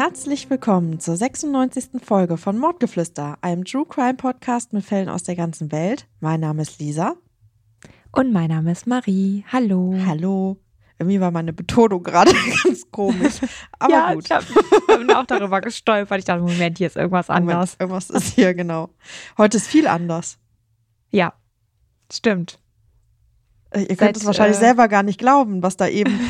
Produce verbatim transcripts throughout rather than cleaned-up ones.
Herzlich willkommen zur sechsundneunzigsten Folge von Mordgeflüster, einem True Crime Podcast mit Fällen aus der ganzen Welt. Mein Name ist Lisa. Und mein Name ist Marie. Hallo. Hallo. Irgendwie war meine Betonung gerade ganz komisch. Aber ja, gut. Ich hab, bin auch darüber gestolpert. Ich dachte, Moment, hier ist irgendwas anders. Moment, irgendwas ist hier, genau. Heute ist viel anders. Ja, stimmt. Ihr könnt Seit, es wahrscheinlich äh, selber gar nicht glauben, was da eben...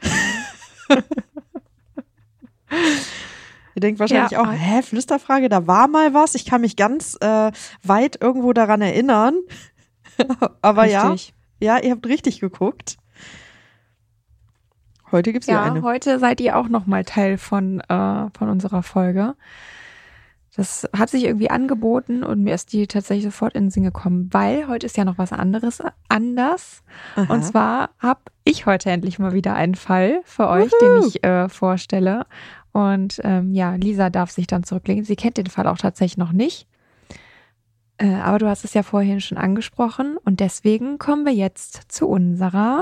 Ihr denkt wahrscheinlich ja, auch, hä, Flüsterfrage, da war mal was. Ich kann mich ganz äh, weit irgendwo daran erinnern. Aber richtig. ja, ja, ihr habt richtig geguckt. Heute gibt es ja eine. Ja, heute seid ihr auch nochmal Teil von, äh, von unserer Folge. Das hat sich irgendwie angeboten und mir ist die tatsächlich sofort in den Sinn gekommen, weil heute ist ja noch was anderes anders. Aha. Und zwar habe ich heute endlich mal wieder einen Fall für euch, Wuhu. den ich äh, vorstelle. Und ähm, ja, Lisa darf sich dann zurücklegen. Sie kennt den Fall auch tatsächlich noch nicht. Äh, aber du hast es ja vorhin schon angesprochen. Und deswegen kommen wir jetzt zu unserer...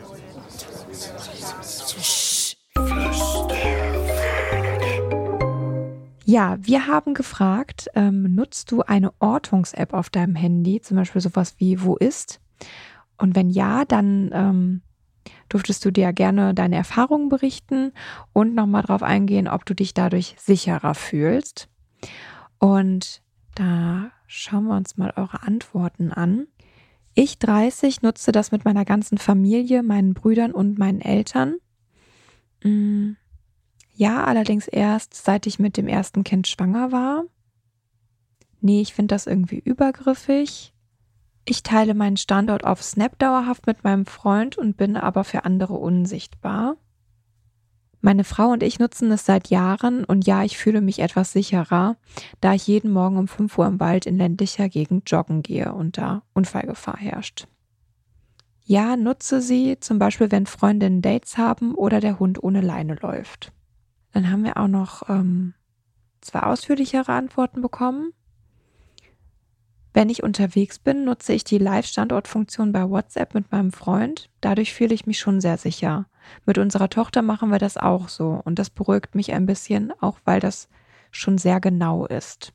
Ja, wir haben gefragt, ähm, nutzt du eine Ortungs-App auf deinem Handy, zum Beispiel sowas wie Wo ist? Und wenn ja, dann ähm, durftest du dir gerne deine Erfahrungen berichten und nochmal drauf eingehen, ob du dich dadurch sicherer fühlst. Und da schauen wir uns mal eure Antworten an. Ich, dreißig, nutze das mit meiner ganzen Familie, meinen Brüdern und meinen Eltern. Mm. Ja, allerdings erst, seit ich mit dem ersten Kind schwanger war. Nee, ich finde das irgendwie übergriffig. Ich teile meinen Standort auf Snap dauerhaft mit meinem Freund und bin aber für andere unsichtbar. Meine Frau und ich nutzen es seit Jahren und ja, ich fühle mich etwas sicherer, da ich jeden Morgen um fünf Uhr im Wald in ländlicher Gegend joggen gehe und da Unfallgefahr herrscht. Ja, nutze sie, zum Beispiel wenn Freundinnen Dates haben oder der Hund ohne Leine läuft. Dann haben wir auch noch ähm, zwei ausführlichere Antworten bekommen. Wenn ich unterwegs bin, nutze ich die Live-Standortfunktion bei WhatsApp mit meinem Freund. Dadurch fühle ich mich schon sehr sicher. Mit unserer Tochter machen wir das auch so. Und das beruhigt mich ein bisschen, auch weil das schon sehr genau ist.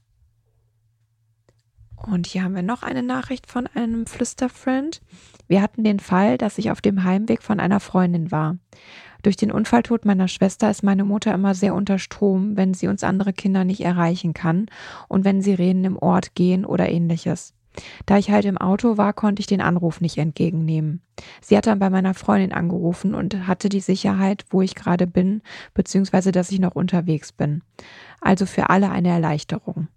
Und hier haben wir noch eine Nachricht von einem Flüsterfriend. Wir hatten den Fall, dass ich auf dem Heimweg von einer Freundin war. Durch den Unfalltod meiner Schwester ist meine Mutter immer sehr unter Strom, wenn sie uns andere Kinder nicht erreichen kann und wenn Sirenen im Ort gehen oder ähnliches. Da ich halt im Auto war, konnte ich den Anruf nicht entgegennehmen. Sie hat dann bei meiner Freundin angerufen und hatte die Sicherheit, wo ich gerade bin, beziehungsweise dass ich noch unterwegs bin. Also für alle eine Erleichterung.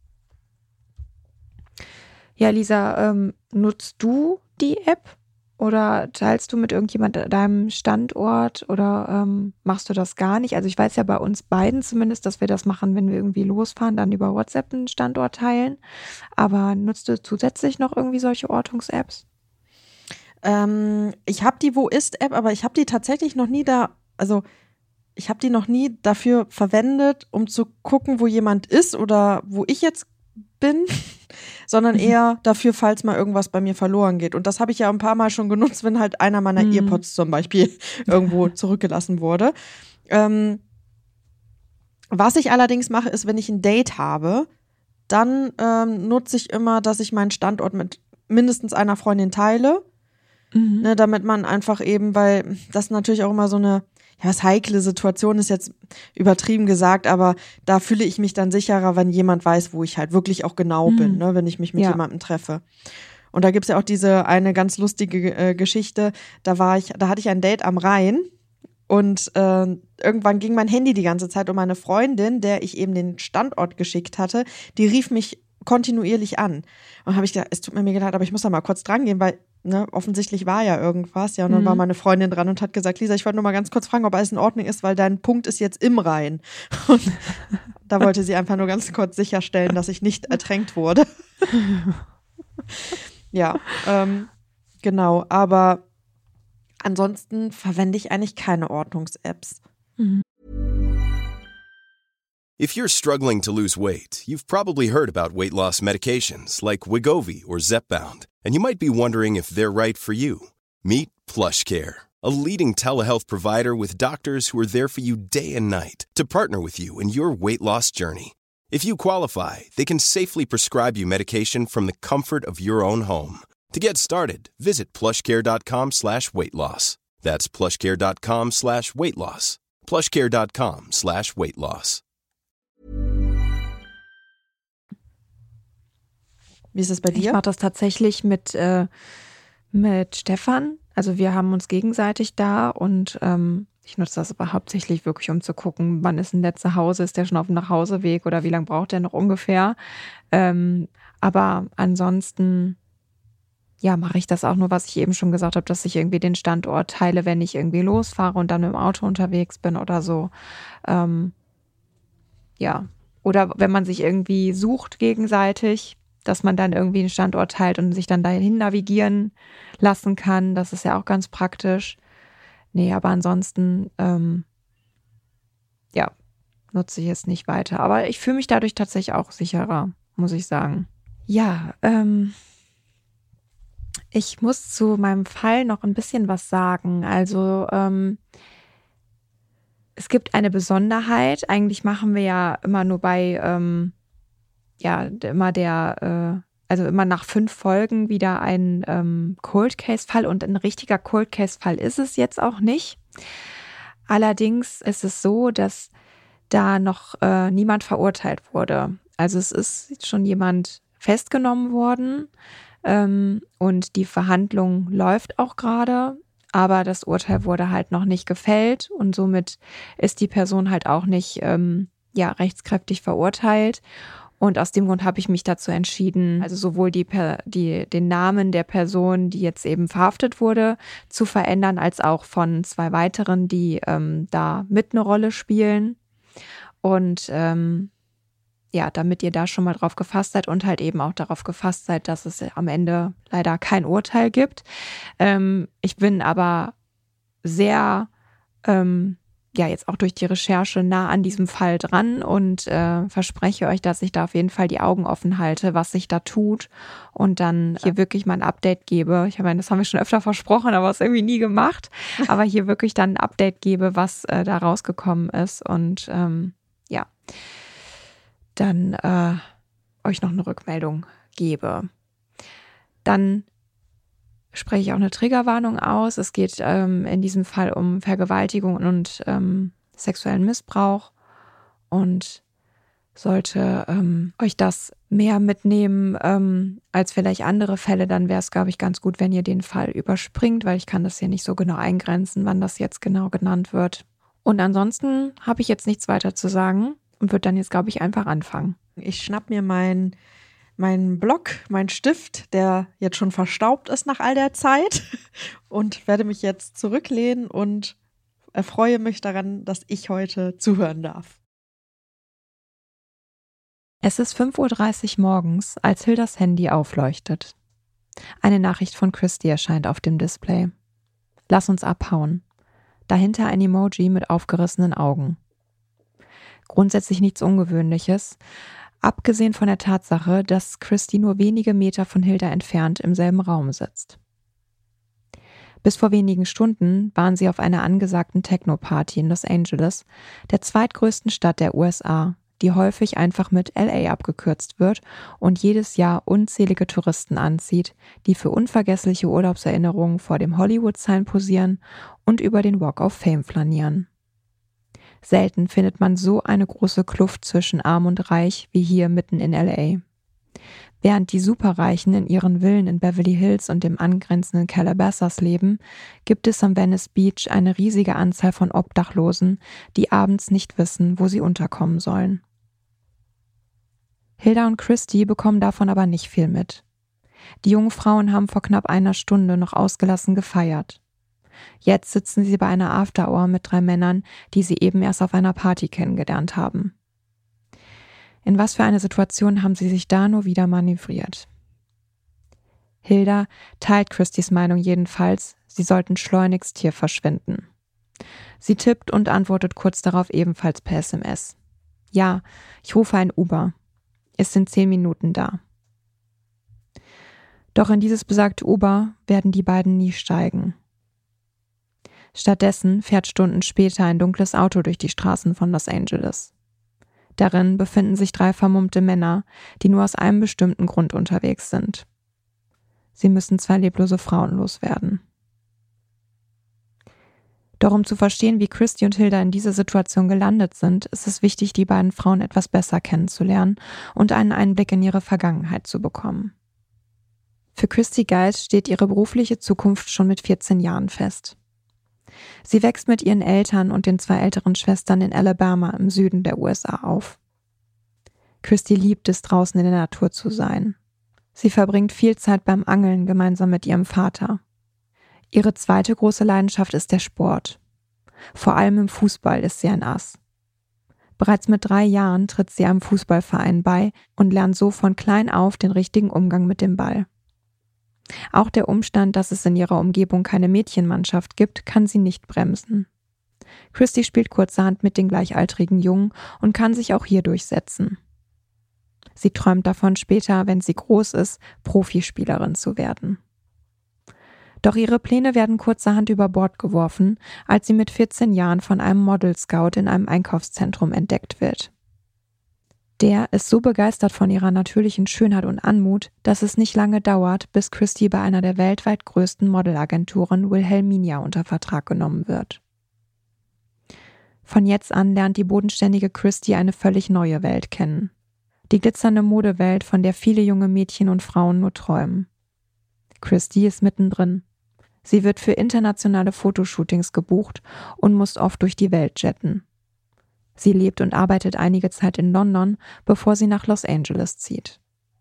Ja, Lisa, ähm, nutzt du die App? Oder teilst du mit irgendjemand deinem Standort oder ähm, machst du das gar nicht? Also ich weiß ja bei uns beiden zumindest, dass wir das machen, wenn wir irgendwie losfahren, dann über WhatsApp einen Standort teilen. Aber nutzt du zusätzlich noch irgendwie solche Ortungs-Apps? Ähm, ich habe die Wo ist-App, aber ich habe die tatsächlich noch nie da, also ich habe die noch nie dafür verwendet, um zu gucken, wo jemand ist oder wo ich jetzt bin, sondern eher dafür, falls mal irgendwas bei mir verloren geht. Und das habe ich ja ein paar Mal schon genutzt, wenn halt einer meiner mhm. Earpods zum Beispiel irgendwo zurückgelassen wurde. Ähm, was ich allerdings mache, ist, wenn ich ein Date habe, dann ähm, nutze ich immer, dass ich meinen Standort mit mindestens einer Freundin teile, mhm. ne, damit man einfach eben, weil das natürlich auch immer so eine ja, was heikle Situation ist jetzt übertrieben gesagt, aber da fühle ich mich dann sicherer, wenn jemand weiß, wo ich halt wirklich auch genau mhm. bin, ne, wenn ich mich mit ja. jemandem treffe. Und da gibt's ja auch diese eine ganz lustige äh, Geschichte, da war ich, da hatte ich ein Date am Rhein und äh, irgendwann ging mein Handy die ganze Zeit und meine Freundin, der ich eben den Standort geschickt hatte, die rief mich kontinuierlich an. Und dann habe ich gedacht, es tut mir mega leid, aber ich muss da mal kurz dran gehen, weil Ne, offensichtlich war ja irgendwas, ja, und dann mhm. war meine Freundin dran und hat gesagt, Lisa, ich wollte nur mal ganz kurz fragen, ob alles in Ordnung ist, weil dein Punkt ist jetzt im Rhein. Und da wollte sie einfach nur ganz kurz sicherstellen, dass ich nicht ertränkt wurde. ja, ähm, genau, aber ansonsten verwende ich eigentlich keine Ordnungs-Apps. Mhm. If you're struggling to lose weight, you've probably heard about weight loss medications like Wegovy or Zepbound, and you might be wondering if they're right for you. Meet PlushCare, a leading telehealth provider with doctors who are there for you day and night to partner with you in your weight loss journey. If you qualify, they can safely prescribe you medication from the comfort of your own home. To get started, visit plushcare.com slash weight loss. That's plushcare.com slash weight loss. plushcare.com slash weight loss. Wie ist es bei dir? Ich mache das tatsächlich mit, äh, mit Stefan. Also wir haben uns gegenseitig da und ähm, ich nutze das aber hauptsächlich wirklich, um zu gucken, wann ist denn der zu Hause, ist der schon auf dem Nachhauseweg oder wie lange braucht der noch ungefähr. Ähm, aber ansonsten, ja, mache ich das auch nur, was ich eben schon gesagt habe, dass ich irgendwie den Standort teile, wenn ich irgendwie losfahre und dann mit dem Auto unterwegs bin oder so. Ähm, ja, oder wenn man sich irgendwie sucht gegenseitig, dass man dann irgendwie einen Standort teilt und sich dann dahin navigieren lassen kann. Das ist ja auch ganz praktisch. Nee, aber ansonsten, ähm, ja, nutze ich es nicht weiter. Aber ich fühle mich dadurch tatsächlich auch sicherer, muss ich sagen. Ja, ähm, ich muss zu meinem Fall noch ein bisschen was sagen. Also, ähm, es gibt eine Besonderheit. Eigentlich machen wir ja immer nur bei, ähm, ja, immer der, äh, also immer nach fünf Folgen wieder ein ähm, Cold Case Fall und ein richtiger Cold Case Fall ist es jetzt auch nicht. Allerdings ist es so, dass da noch äh, niemand verurteilt wurde. Also es ist schon jemand festgenommen worden ähm, und die Verhandlung läuft auch gerade, aber das Urteil wurde halt noch nicht gefällt und somit ist die Person halt auch nicht ähm, ja, rechtskräftig verurteilt. Und aus dem Grund habe ich mich dazu entschieden, also sowohl die, die, den Namen der Person, die jetzt eben verhaftet wurde, zu verändern, als auch von zwei weiteren, die ähm, da mit eine Rolle spielen. Und ähm, ja, damit ihr da schon mal drauf gefasst seid und halt eben auch darauf gefasst seid, dass es am Ende leider kein Urteil gibt. Ähm, ich bin aber sehr ähm, ja jetzt auch durch die Recherche nah an diesem Fall dran und äh, verspreche euch, dass ich da auf jeden Fall die Augen offen halte, was sich da tut und dann hier wirklich mal ein Update gebe. Ich meine, das haben wir schon öfter versprochen, aber es irgendwie nie gemacht. Aber hier wirklich dann ein Update gebe, was äh, da rausgekommen ist und ähm, ja, dann äh, euch noch eine Rückmeldung gebe. Dann spreche ich auch eine Triggerwarnung aus. Es geht ähm, in diesem Fall um Vergewaltigung und ähm, sexuellen Missbrauch und sollte ähm, euch das mehr mitnehmen ähm, als vielleicht andere Fälle, dann wäre es, glaube ich, ganz gut, wenn ihr den Fall überspringt, weil ich kann das hier nicht so genau eingrenzen, wann das jetzt genau genannt wird. Und ansonsten habe ich jetzt nichts weiter zu sagen und würde dann jetzt, glaube ich, einfach anfangen. Ich schnapp mir mein meinen Block, meinen Stift, der jetzt schon verstaubt ist nach all der Zeit und werde mich jetzt zurücklehnen und erfreue mich daran, dass ich heute zuhören darf. Es ist fünf Uhr dreißig morgens, als Hildas Handy aufleuchtet. Eine Nachricht von Christy erscheint auf dem Display. Lass uns abhauen. Dahinter ein Emoji mit aufgerissenen Augen. Grundsätzlich nichts Ungewöhnliches, abgesehen von der Tatsache, dass Christy nur wenige Meter von Hilda entfernt im selben Raum sitzt. Bis vor wenigen Stunden waren sie auf einer angesagten Techno-Party in Los Angeles, der zweitgrößten Stadt der U S A, die häufig einfach mit L A abgekürzt wird und jedes Jahr unzählige Touristen anzieht, die für unvergessliche Urlaubserinnerungen vor dem Hollywood-Sign posieren und über den Walk of Fame flanieren. Selten findet man so eine große Kluft zwischen Arm und Reich wie hier mitten in L A. Während die Superreichen in ihren Villen in Beverly Hills und dem angrenzenden Calabasas leben, gibt es am Venice Beach eine riesige Anzahl von Obdachlosen, die abends nicht wissen, wo sie unterkommen sollen. Hilda und Christy bekommen davon aber nicht viel mit. Die jungen Frauen haben vor knapp einer Stunde noch ausgelassen gefeiert. Jetzt sitzen sie bei einer After-Hour mit drei Männern, die sie eben erst auf einer Party kennengelernt haben. In was für eine Situation haben sie sich da nur wieder manövriert? Hilda teilt Christys Meinung jedenfalls, sie sollten schleunigst hier verschwinden. Sie tippt und antwortet kurz darauf ebenfalls per S M S. Ja, ich rufe ein Uber. Ist in zehn Minuten da. Doch in dieses besagte Uber werden die beiden nie steigen. Stattdessen fährt Stunden später ein dunkles Auto durch die Straßen von Los Angeles. Darin befinden sich drei vermummte Männer, die nur aus einem bestimmten Grund unterwegs sind. Sie müssen zwei leblose Frauen loswerden. Doch um zu verstehen, wie Christy und Hilda in dieser Situation gelandet sind, ist es wichtig, die beiden Frauen etwas besser kennenzulernen und einen Einblick in ihre Vergangenheit zu bekommen. Für Christy Geist steht ihre berufliche Zukunft schon mit vierzehn Jahren fest. Sie wächst mit ihren Eltern und den zwei älteren Schwestern in Alabama im Süden der U S A auf. Christy liebt es, draußen in der Natur zu sein. Sie verbringt viel Zeit beim Angeln gemeinsam mit ihrem Vater. Ihre zweite große Leidenschaft ist der Sport. Vor allem im Fußball ist sie ein Ass. Bereits mit drei Jahren tritt sie einem Fußballverein bei und lernt so von klein auf den richtigen Umgang mit dem Ball. Auch der Umstand, dass es in ihrer Umgebung keine Mädchenmannschaft gibt, kann sie nicht bremsen. Christy spielt kurzerhand mit den gleichaltrigen Jungen und kann sich auch hier durchsetzen. Sie träumt davon, später, wenn sie groß ist, Profispielerin zu werden. Doch ihre Pläne werden kurzerhand über Bord geworfen, als sie mit vierzehn Jahren von einem Model-Scout in einem Einkaufszentrum entdeckt wird. Der ist so begeistert von ihrer natürlichen Schönheit und Anmut, dass es nicht lange dauert, bis Christy bei einer der weltweit größten Modelagenturen Wilhelmina unter Vertrag genommen wird. Von jetzt an lernt die bodenständige Christy eine völlig neue Welt kennen. Die glitzernde Modewelt, von der viele junge Mädchen und Frauen nur träumen. Christy ist mittendrin. Sie wird für internationale Fotoshootings gebucht und muss oft durch die Welt jetten. Sie lebt und arbeitet einige Zeit in London, bevor sie nach Los Angeles zieht.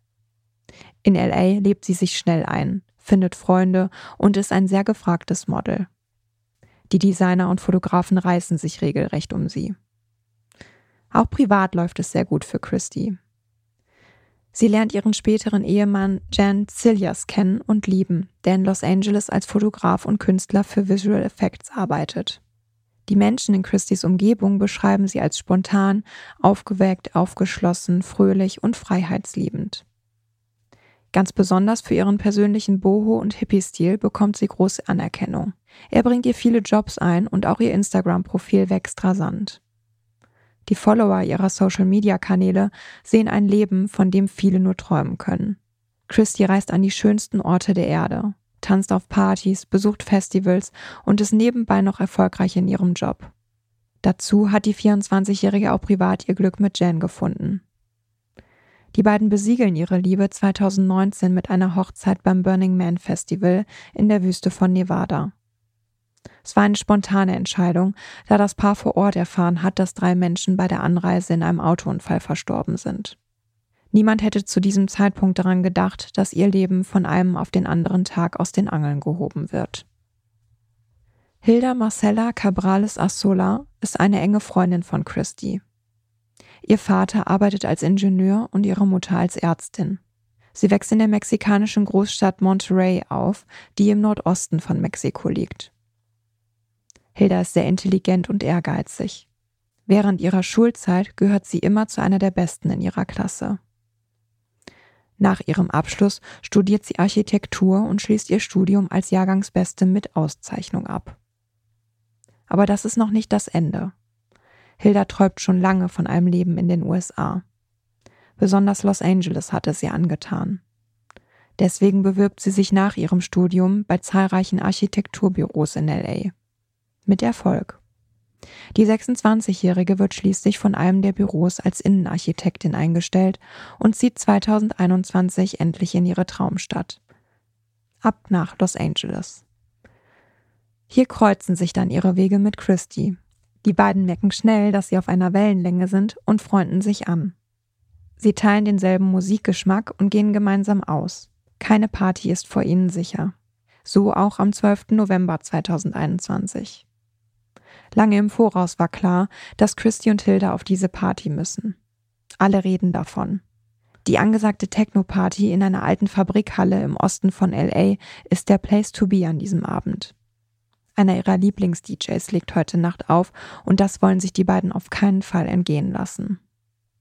In L A lebt sie sich schnell ein, findet Freunde und ist ein sehr gefragtes Model. Die Designer und Fotografen reißen sich regelrecht um sie. Auch privat läuft es sehr gut für Christy. Sie lernt ihren späteren Ehemann Jan Cilliers kennen und lieben, der in Los Angeles als Fotograf und Künstler für Visual Effects arbeitet. Die Menschen in Christys Umgebung beschreiben sie als spontan, aufgeweckt, aufgeschlossen, fröhlich und freiheitsliebend. Ganz besonders für ihren persönlichen Boho- und Hippie-Stil bekommt sie große Anerkennung. Er bringt ihr viele Jobs ein und auch ihr Instagram-Profil wächst rasant. Die Follower ihrer Social-Media-Kanäle sehen ein Leben, von dem viele nur träumen können. Christy reist an die schönsten Orte der Erde, tanzt auf Partys, besucht Festivals und ist nebenbei noch erfolgreich in ihrem Job. Dazu hat die vierundzwanzigjährige auch privat ihr Glück mit Jan gefunden. Die beiden besiegeln ihre Liebe zweitausendneunzehn mit einer Hochzeit beim Burning Man Festival in der Wüste von Nevada. Es war eine spontane Entscheidung, da das Paar vor Ort erfahren hat, dass drei Menschen bei der Anreise in einem Autounfall verstorben sind. Niemand hätte zu diesem Zeitpunkt daran gedacht, dass ihr Leben von einem auf den anderen Tag aus den Angeln gehoben wird. Hilda Marcella Cabrales Arzola ist eine enge Freundin von Christy. Ihr Vater arbeitet als Ingenieur und ihre Mutter als Ärztin. Sie wächst in der mexikanischen Großstadt Monterrey auf, die im Nordosten von Mexiko liegt. Hilda ist sehr intelligent und ehrgeizig. Während ihrer Schulzeit gehört sie immer zu einer der Besten in ihrer Klasse. Nach ihrem Abschluss studiert sie Architektur und schließt ihr Studium als Jahrgangsbeste mit Auszeichnung ab. Aber das ist noch nicht das Ende. Hilda träumt schon lange von einem Leben in den U S A. Besonders Los Angeles hat es ihr angetan. Deswegen bewirbt sie sich nach ihrem Studium bei zahlreichen Architekturbüros in L A. Mit Erfolg. Die sechsundzwanzigjährige wird schließlich von einem der Büros als Innenarchitektin eingestellt und zieht zweitausendeinundzwanzig endlich in ihre Traumstadt. Ab nach Los Angeles. Hier kreuzen sich dann ihre Wege mit Christy. Die beiden merken schnell, dass sie auf einer Wellenlänge sind und freunden sich an. Sie teilen denselben Musikgeschmack und gehen gemeinsam aus. Keine Party ist vor ihnen sicher. So auch am zwölften November zweitausendeinundzwanzig. Lange im Voraus war klar, dass Christy und Hilda auf diese Party müssen. Alle reden davon. Die angesagte Techno-Party in einer alten Fabrikhalle im Osten von L A ist der Place to be an diesem Abend. Einer ihrer Lieblings-D Js legt heute Nacht auf und das wollen sich die beiden auf keinen Fall entgehen lassen.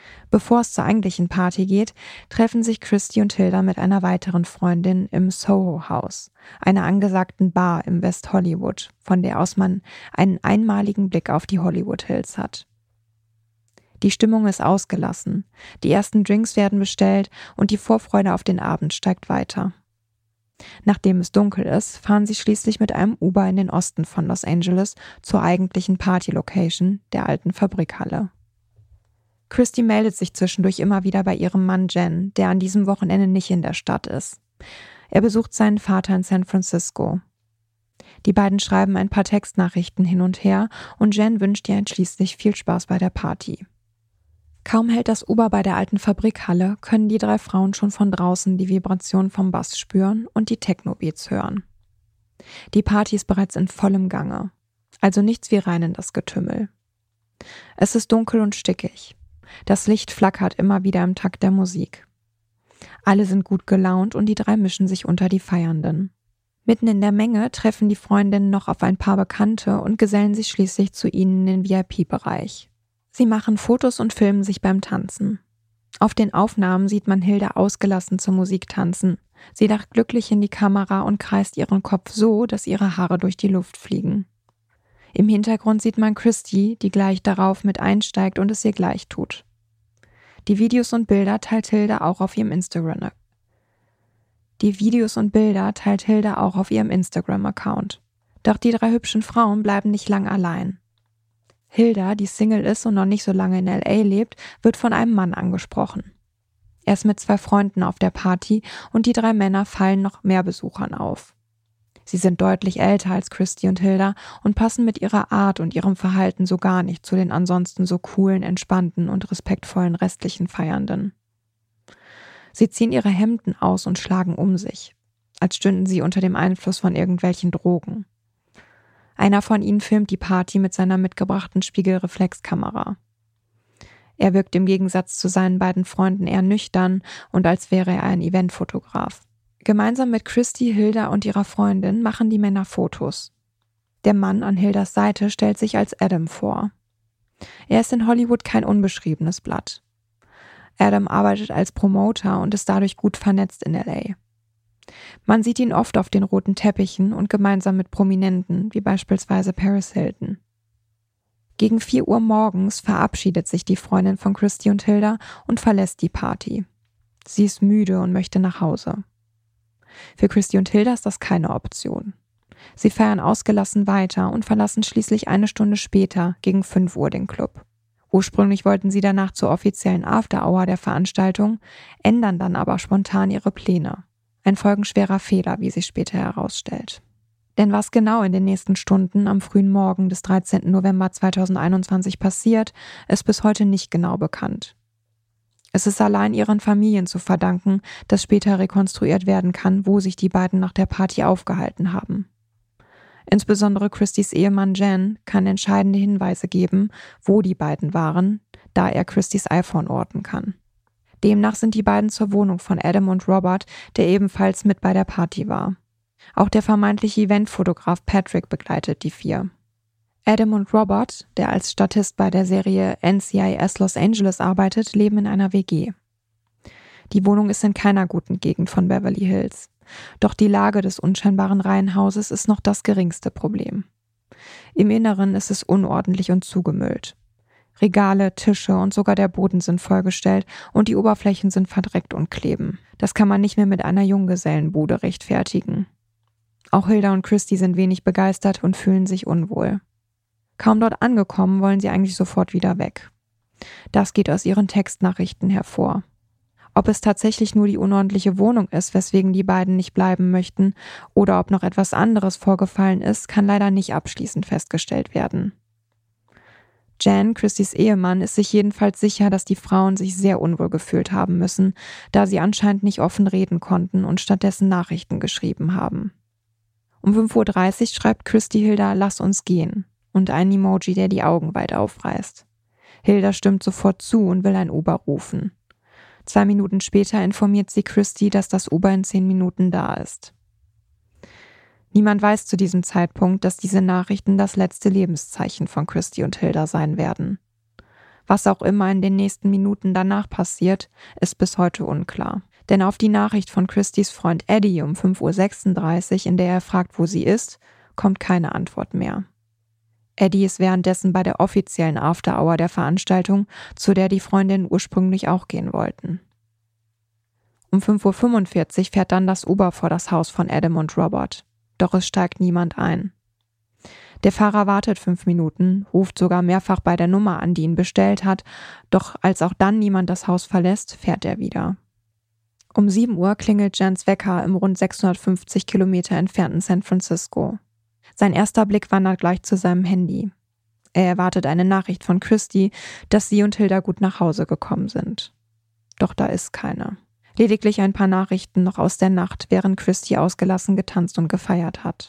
Bevor es zur eigentlichen Party geht, treffen sich Christy und Hilda mit einer weiteren Freundin im Soho House, einer angesagten Bar im West Hollywood, von der aus man einen einmaligen Blick auf die Hollywood Hills hat. Die Stimmung ist ausgelassen, die ersten Drinks werden bestellt und die Vorfreude auf den Abend steigt weiter. Nachdem es dunkel ist, fahren sie schließlich mit einem Uber in den Osten von Los Angeles zur eigentlichen Party-Location, der alten Fabrikhalle. Christy meldet sich zwischendurch immer wieder bei ihrem Mann Jen, der an diesem Wochenende nicht in der Stadt ist. Er besucht seinen Vater in San Francisco. Die beiden schreiben ein paar Textnachrichten hin und her und Jen wünscht ihr schließlich viel Spaß bei der Party. Kaum hält das Uber bei der alten Fabrikhalle, können die drei Frauen schon von draußen die Vibration vom Bass spüren und die Techno-Beats hören. Die Party ist bereits in vollem Gange, also nichts wie rein in das Getümmel. Es ist dunkel und stickig. Das Licht flackert immer wieder im Takt der Musik. Alle sind gut gelaunt und die drei mischen sich unter die Feiernden. Mitten in der Menge treffen die Freundinnen noch auf ein paar Bekannte und gesellen sich schließlich zu ihnen in den V I P-Bereich. Sie machen Fotos und filmen sich beim Tanzen. Auf den Aufnahmen sieht man Hilda ausgelassen zur Musik tanzen. Sie lacht glücklich in die Kamera und kreist ihren Kopf so, dass ihre Haare durch die Luft fliegen. Im Hintergrund sieht man Christy, die gleich darauf mit einsteigt und es ihr gleich tut. Die Videos und Bilder teilt Hilda auch auf ihrem Instagram. Die Videos und Bilder teilt Hilda auch auf ihrem Instagram-Account. Doch die drei hübschen Frauen bleiben nicht lang allein. Hilda, die Single ist und noch nicht so lange in L A lebt, wird von einem Mann angesprochen. Er ist mit zwei Freunden auf der Party und die drei Männer fallen noch mehr Besuchern auf. Sie sind deutlich älter als Christy und Hilda und passen mit ihrer Art und ihrem Verhalten so gar nicht zu den ansonsten so coolen, entspannten und respektvollen restlichen Feiernden. Sie ziehen ihre Hemden aus und schlagen um sich, als stünden sie unter dem Einfluss von irgendwelchen Drogen. Einer von ihnen filmt die Party mit seiner mitgebrachten Spiegelreflexkamera. Er wirkt im Gegensatz zu seinen beiden Freunden eher nüchtern und als wäre er ein Eventfotograf. Gemeinsam mit Christy, Hilda und ihrer Freundin machen die Männer Fotos. Der Mann an Hildas Seite stellt sich als Adam vor. Er ist in Hollywood kein unbeschriebenes Blatt. Adam arbeitet als Promoter und ist dadurch gut vernetzt in L A. Man sieht ihn oft auf den roten Teppichen und gemeinsam mit Prominenten, wie beispielsweise Paris Hilton. Gegen vier Uhr morgens verabschiedet sich die Freundin von Christy und Hilda und verlässt die Party. Sie ist müde und möchte nach Hause. Für Christy und Hilda ist das keine Option. Sie feiern ausgelassen weiter und verlassen schließlich eine Stunde später, gegen fünf Uhr, den Club. Ursprünglich wollten sie danach zur offiziellen After-Hour der Veranstaltung, ändern dann aber spontan ihre Pläne. Ein folgenschwerer Fehler, wie sich später herausstellt. Denn was genau in den nächsten Stunden am frühen Morgen des dreizehnten November zweitausendeinundzwanzig passiert, ist bis heute nicht genau bekannt. Es ist allein ihren Familien zu verdanken, dass später rekonstruiert werden kann, wo sich die beiden nach der Party aufgehalten haben. Insbesondere Christys Ehemann Jen kann entscheidende Hinweise geben, wo die beiden waren, da er Christys iPhone orten kann. Demnach sind die beiden zur Wohnung von Adam und Robert, der ebenfalls mit bei der Party war. Auch der vermeintliche Eventfotograf Patrick begleitet die vier. Adam und Robert, der als Statist bei der Serie N C I S Los Angeles arbeitet, leben in einer W G. Die Wohnung ist in keiner guten Gegend von Beverly Hills. Doch die Lage des unscheinbaren Reihenhauses ist noch das geringste Problem. Im Inneren ist es unordentlich und zugemüllt. Regale, Tische und sogar der Boden sind vollgestellt und die Oberflächen sind verdreckt und kleben. Das kann man nicht mehr mit einer Junggesellenbude rechtfertigen. Auch Hilda und Christy sind wenig begeistert und fühlen sich unwohl. Kaum dort angekommen, wollen sie eigentlich sofort wieder weg. Das geht aus ihren Textnachrichten hervor. Ob es tatsächlich nur die unordentliche Wohnung ist, weswegen die beiden nicht bleiben möchten, oder ob noch etwas anderes vorgefallen ist, kann leider nicht abschließend festgestellt werden. Jan, Christys Ehemann, ist sich jedenfalls sicher, dass die Frauen sich sehr unwohl gefühlt haben müssen, da sie anscheinend nicht offen reden konnten und stattdessen Nachrichten geschrieben haben. Um fünf Uhr dreißig schreibt Christy Hilda, lass uns gehen, und ein Emoji, der die Augen weit aufreißt. Hilda stimmt sofort zu und will ein Uber rufen. Zwei Minuten später informiert sie Christy, dass das Uber in zehn Minuten da ist. Niemand weiß zu diesem Zeitpunkt, dass diese Nachrichten das letzte Lebenszeichen von Christy und Hilda sein werden. Was auch immer in den nächsten Minuten danach passiert, ist bis heute unklar. Denn auf die Nachricht von Christys Freund Eddie um fünf Uhr sechsunddreißig, in der er fragt, wo sie ist, kommt keine Antwort mehr. Eddie ist währenddessen bei der offiziellen After-Hour der Veranstaltung, zu der die Freundinnen ursprünglich auch gehen wollten. Um fünf Uhr fünfundvierzig fährt dann das Uber vor das Haus von Adam und Robert. Doch es steigt niemand ein. Der Fahrer wartet fünf Minuten, ruft sogar mehrfach bei der Nummer an, die ihn bestellt hat, doch als auch dann niemand das Haus verlässt, fährt er wieder. Um sieben Uhr klingelt Jens Wecker im rund sechshundertfünfzig Kilometer entfernten San Francisco. Sein erster Blick wandert gleich zu seinem Handy. Er erwartet eine Nachricht von Christy, dass sie und Hilda gut nach Hause gekommen sind. Doch da ist keine. Lediglich ein paar Nachrichten noch aus der Nacht, während Christy ausgelassen getanzt und gefeiert hat.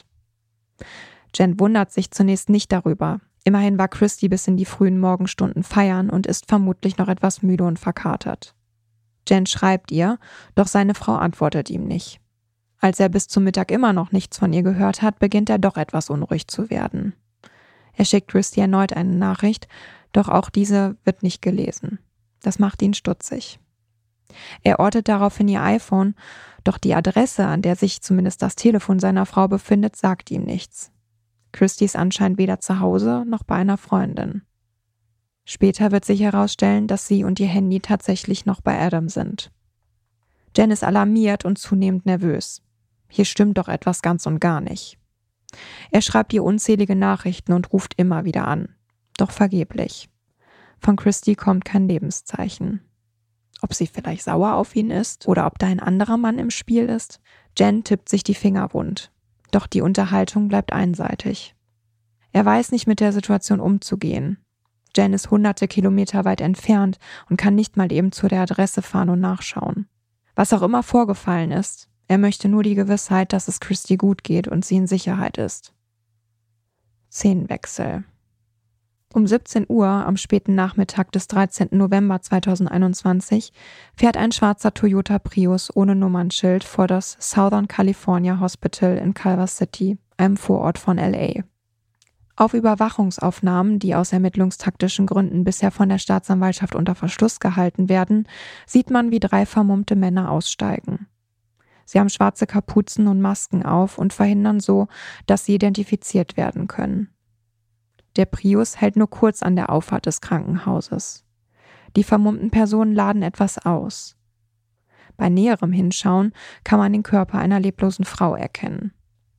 Jen wundert sich zunächst nicht darüber. Immerhin war Christy bis in die frühen Morgenstunden feiern und ist vermutlich noch etwas müde und verkatert. Jen schreibt ihr, doch seine Frau antwortet ihm nicht. Als er bis zum Mittag immer noch nichts von ihr gehört hat, beginnt er doch etwas unruhig zu werden. Er schickt Christy erneut eine Nachricht, doch auch diese wird nicht gelesen. Das macht ihn stutzig. Er ortet daraufhin ihr iPhone, doch die Adresse, an der sich zumindest das Telefon seiner Frau befindet, sagt ihm nichts. Christy ist anscheinend weder zu Hause noch bei einer Freundin. Später wird sich herausstellen, dass sie und ihr Handy tatsächlich noch bei Adam sind. Jen ist alarmiert und zunehmend nervös. Hier stimmt doch etwas ganz und gar nicht. Er schreibt ihr unzählige Nachrichten und ruft immer wieder an. Doch vergeblich. Von Christy kommt kein Lebenszeichen. Ob sie vielleicht sauer auf ihn ist oder ob da ein anderer Mann im Spiel ist? Jen tippt sich die Finger wund. Doch die Unterhaltung bleibt einseitig. Er weiß nicht, mit der Situation umzugehen. Jen ist hunderte Kilometer weit entfernt und kann nicht mal eben zu der Adresse fahren und nachschauen. Was auch immer vorgefallen ist, er möchte nur die Gewissheit, dass es Christy gut geht und sie in Sicherheit ist. Szenenwechsel. Um siebzehn Uhr am späten Nachmittag des dreizehnten November zweitausendeinundzwanzig fährt ein schwarzer Toyota Prius ohne Nummernschild vor das Southern California Hospital in Culver City, einem Vorort von L A. Auf Überwachungsaufnahmen, die aus ermittlungstaktischen Gründen bisher von der Staatsanwaltschaft unter Verschluss gehalten werden, sieht man, wie drei vermummte Männer aussteigen. Sie haben schwarze Kapuzen und Masken auf und verhindern so, dass sie identifiziert werden können. Der Prius hält nur kurz an der Auffahrt des Krankenhauses. Die vermummten Personen laden etwas aus. Bei näherem Hinschauen kann man den Körper einer leblosen Frau erkennen.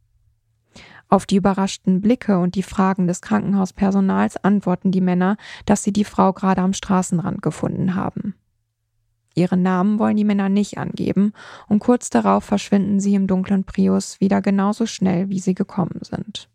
Auf die überraschten Blicke und die Fragen des Krankenhauspersonals antworten die Männer, dass sie die Frau gerade am Straßenrand gefunden haben. Ihre Namen wollen die Männer nicht angeben und kurz darauf verschwinden sie im dunklen Prius wieder genauso schnell, wie sie gekommen sind.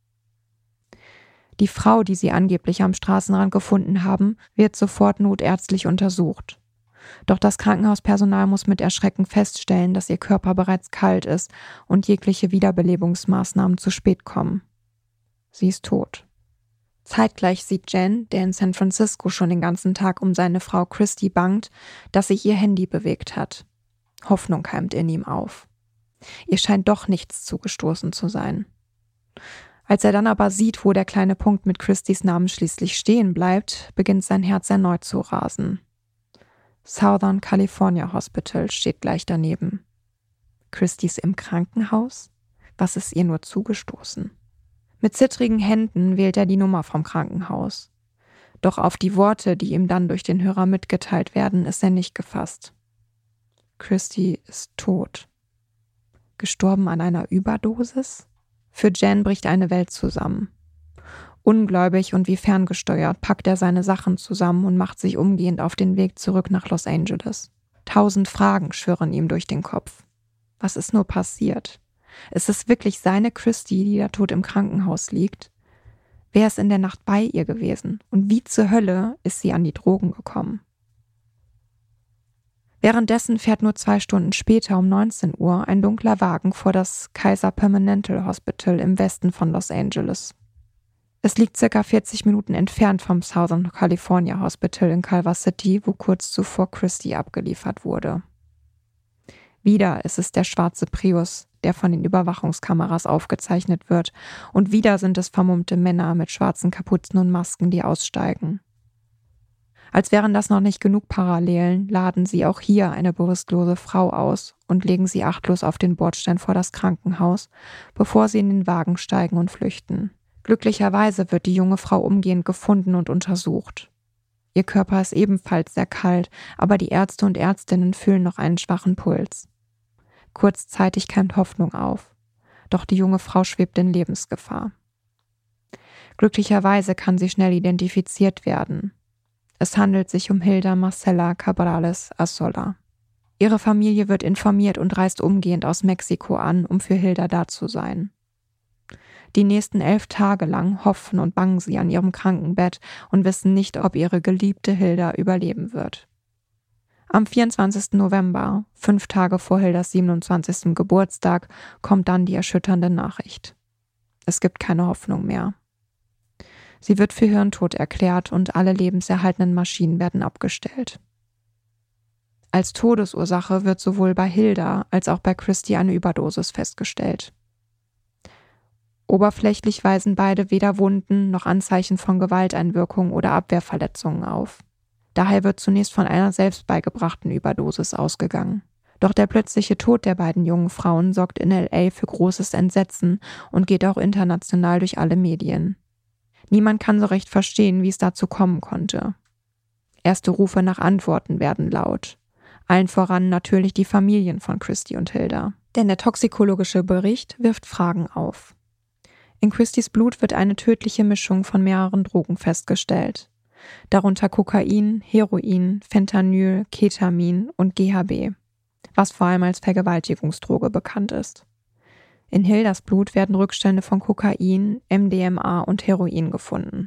Die Frau, die sie angeblich am Straßenrand gefunden haben, wird sofort notärztlich untersucht. Doch das Krankenhauspersonal muss mit Erschrecken feststellen, dass ihr Körper bereits kalt ist und jegliche Wiederbelebungsmaßnahmen zu spät kommen. Sie ist tot. Zeitgleich sieht Jen, der in San Francisco schon den ganzen Tag um seine Frau Christy bangt, dass sich ihr Handy bewegt hat. Hoffnung keimt in ihm auf. Ihr scheint doch nichts zugestoßen zu sein. Als er dann aber sieht, wo der kleine Punkt mit Christys Namen schließlich stehen bleibt, beginnt sein Herz erneut zu rasen. Southern California Hospital steht gleich daneben. Christy ist im Krankenhaus? Was ist ihr nur zugestoßen? Mit zittrigen Händen wählt er die Nummer vom Krankenhaus. Doch auf die Worte, die ihm dann durch den Hörer mitgeteilt werden, ist er nicht gefasst. Christy ist tot. Gestorben an einer Überdosis? Für Jen bricht eine Welt zusammen. Ungläubig und wie ferngesteuert packt er seine Sachen zusammen und macht sich umgehend auf den Weg zurück nach Los Angeles. Tausend Fragen schwirren ihm durch den Kopf. Was ist nur passiert? Ist es wirklich seine Christy, die da tot im Krankenhaus liegt? Wer ist in der Nacht bei ihr gewesen? Und wie zur Hölle ist sie an die Drogen gekommen? Währenddessen fährt nur zwei Stunden später um neunzehn Uhr ein dunkler Wagen vor das Kaiser Permanente Hospital im Westen von Los Angeles. Es liegt circa vierzig Minuten entfernt vom Southern California Hospital in Culver City, wo kurz zuvor Christy abgeliefert wurde. Wieder ist es der schwarze Prius, der von den Überwachungskameras aufgezeichnet wird, und wieder sind es vermummte Männer mit schwarzen Kapuzen und Masken, die aussteigen. Als wären das noch nicht genug Parallelen, laden sie auch hier eine bewusstlose Frau aus und legen sie achtlos auf den Bordstein vor das Krankenhaus, bevor sie in den Wagen steigen und flüchten. Glücklicherweise wird die junge Frau umgehend gefunden und untersucht. Ihr Körper ist ebenfalls sehr kalt, aber die Ärzte und Ärztinnen fühlen noch einen schwachen Puls. Kurzzeitig keimt Hoffnung auf, doch die junge Frau schwebt in Lebensgefahr. Glücklicherweise kann sie schnell identifiziert werden. Es handelt sich um Hilda Marcela Cabrales Azolla. Ihre Familie wird informiert und reist umgehend aus Mexiko an, um für Hilda da zu sein. Die nächsten elf Tage lang hoffen und bangen sie an ihrem Krankenbett und wissen nicht, ob ihre geliebte Hilda überleben wird. Am vierundzwanzigsten November, fünf Tage vor Hildas siebenundzwanzigsten Geburtstag, kommt dann die erschütternde Nachricht. Es gibt keine Hoffnung mehr. Sie wird für hirntot erklärt und alle lebenserhaltenden Maschinen werden abgestellt. Als Todesursache wird sowohl bei Hilda als auch bei Christy eine Überdosis festgestellt. Oberflächlich weisen beide weder Wunden noch Anzeichen von Gewalteinwirkung oder Abwehrverletzungen auf. Daher wird zunächst von einer selbst beigebrachten Überdosis ausgegangen. Doch der plötzliche Tod der beiden jungen Frauen sorgt in L A für großes Entsetzen und geht auch international durch alle Medien. Niemand kann so recht verstehen, wie es dazu kommen konnte. Erste Rufe nach Antworten werden laut. Allen voran natürlich die Familien von Christy und Hilda. Denn der toxikologische Bericht wirft Fragen auf. In Christys Blut wird eine tödliche Mischung von mehreren Drogen festgestellt. Darunter Kokain, Heroin, Fentanyl, Ketamin und G H B, was vor allem als Vergewaltigungsdroge bekannt ist. In Hildas Blut werden Rückstände von Kokain, M D M A und Heroin gefunden.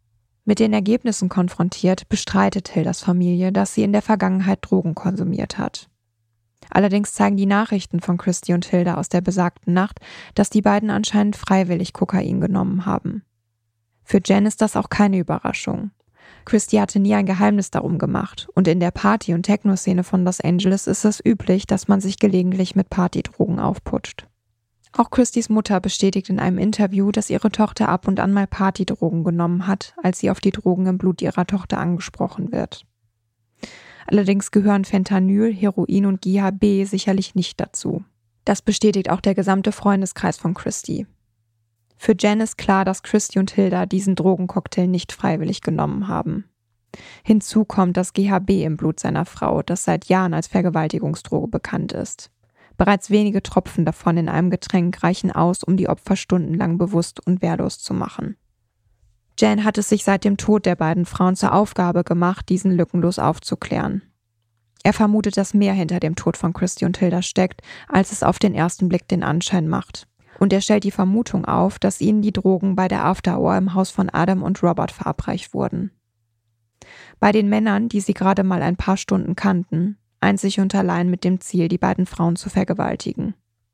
Mit den Ergebnissen konfrontiert, bestreitet Hildas Familie, dass sie in der Vergangenheit Drogen konsumiert hat. Allerdings zeigen die Nachrichten von Christy und Hilda aus der besagten Nacht, dass die beiden anscheinend freiwillig Kokain genommen haben. Für Jen ist das auch keine Überraschung. Christy hatte nie ein Geheimnis darum gemacht und in der Party- und Techno-Szene von Los Angeles ist es üblich, dass man sich gelegentlich mit Partydrogen aufputscht. Auch Christys Mutter bestätigt in einem Interview, dass ihre Tochter ab und an mal Partydrogen genommen hat, als sie auf die Drogen im Blut ihrer Tochter angesprochen wird. Allerdings gehören Fentanyl, Heroin und G H B sicherlich nicht dazu. Das bestätigt auch der gesamte Freundeskreis von Christy. Für Jen ist klar, dass Christy und Hilda diesen Drogencocktail nicht freiwillig genommen haben. Hinzu kommt das G H B im Blut seiner Frau, das seit Jahren als Vergewaltigungsdroge bekannt ist. Bereits wenige Tropfen davon in einem Getränk reichen aus, um die Opfer stundenlang bewusst und wehrlos zu machen. Jen hat es sich seit dem Tod der beiden Frauen zur Aufgabe gemacht, diesen lückenlos aufzuklären. Er vermutet, dass mehr hinter dem Tod von Christy und Hilda steckt, als es auf den ersten Blick den Anschein macht. Und er stellt die Vermutung auf, dass ihnen die Drogen bei der After Hour im Haus von Adam und Robert verabreicht wurden. Bei den Männern, die sie gerade mal ein paar Stunden kannten, einzig und allein mit dem Ziel, die beiden Frauen zu vergewaltigen.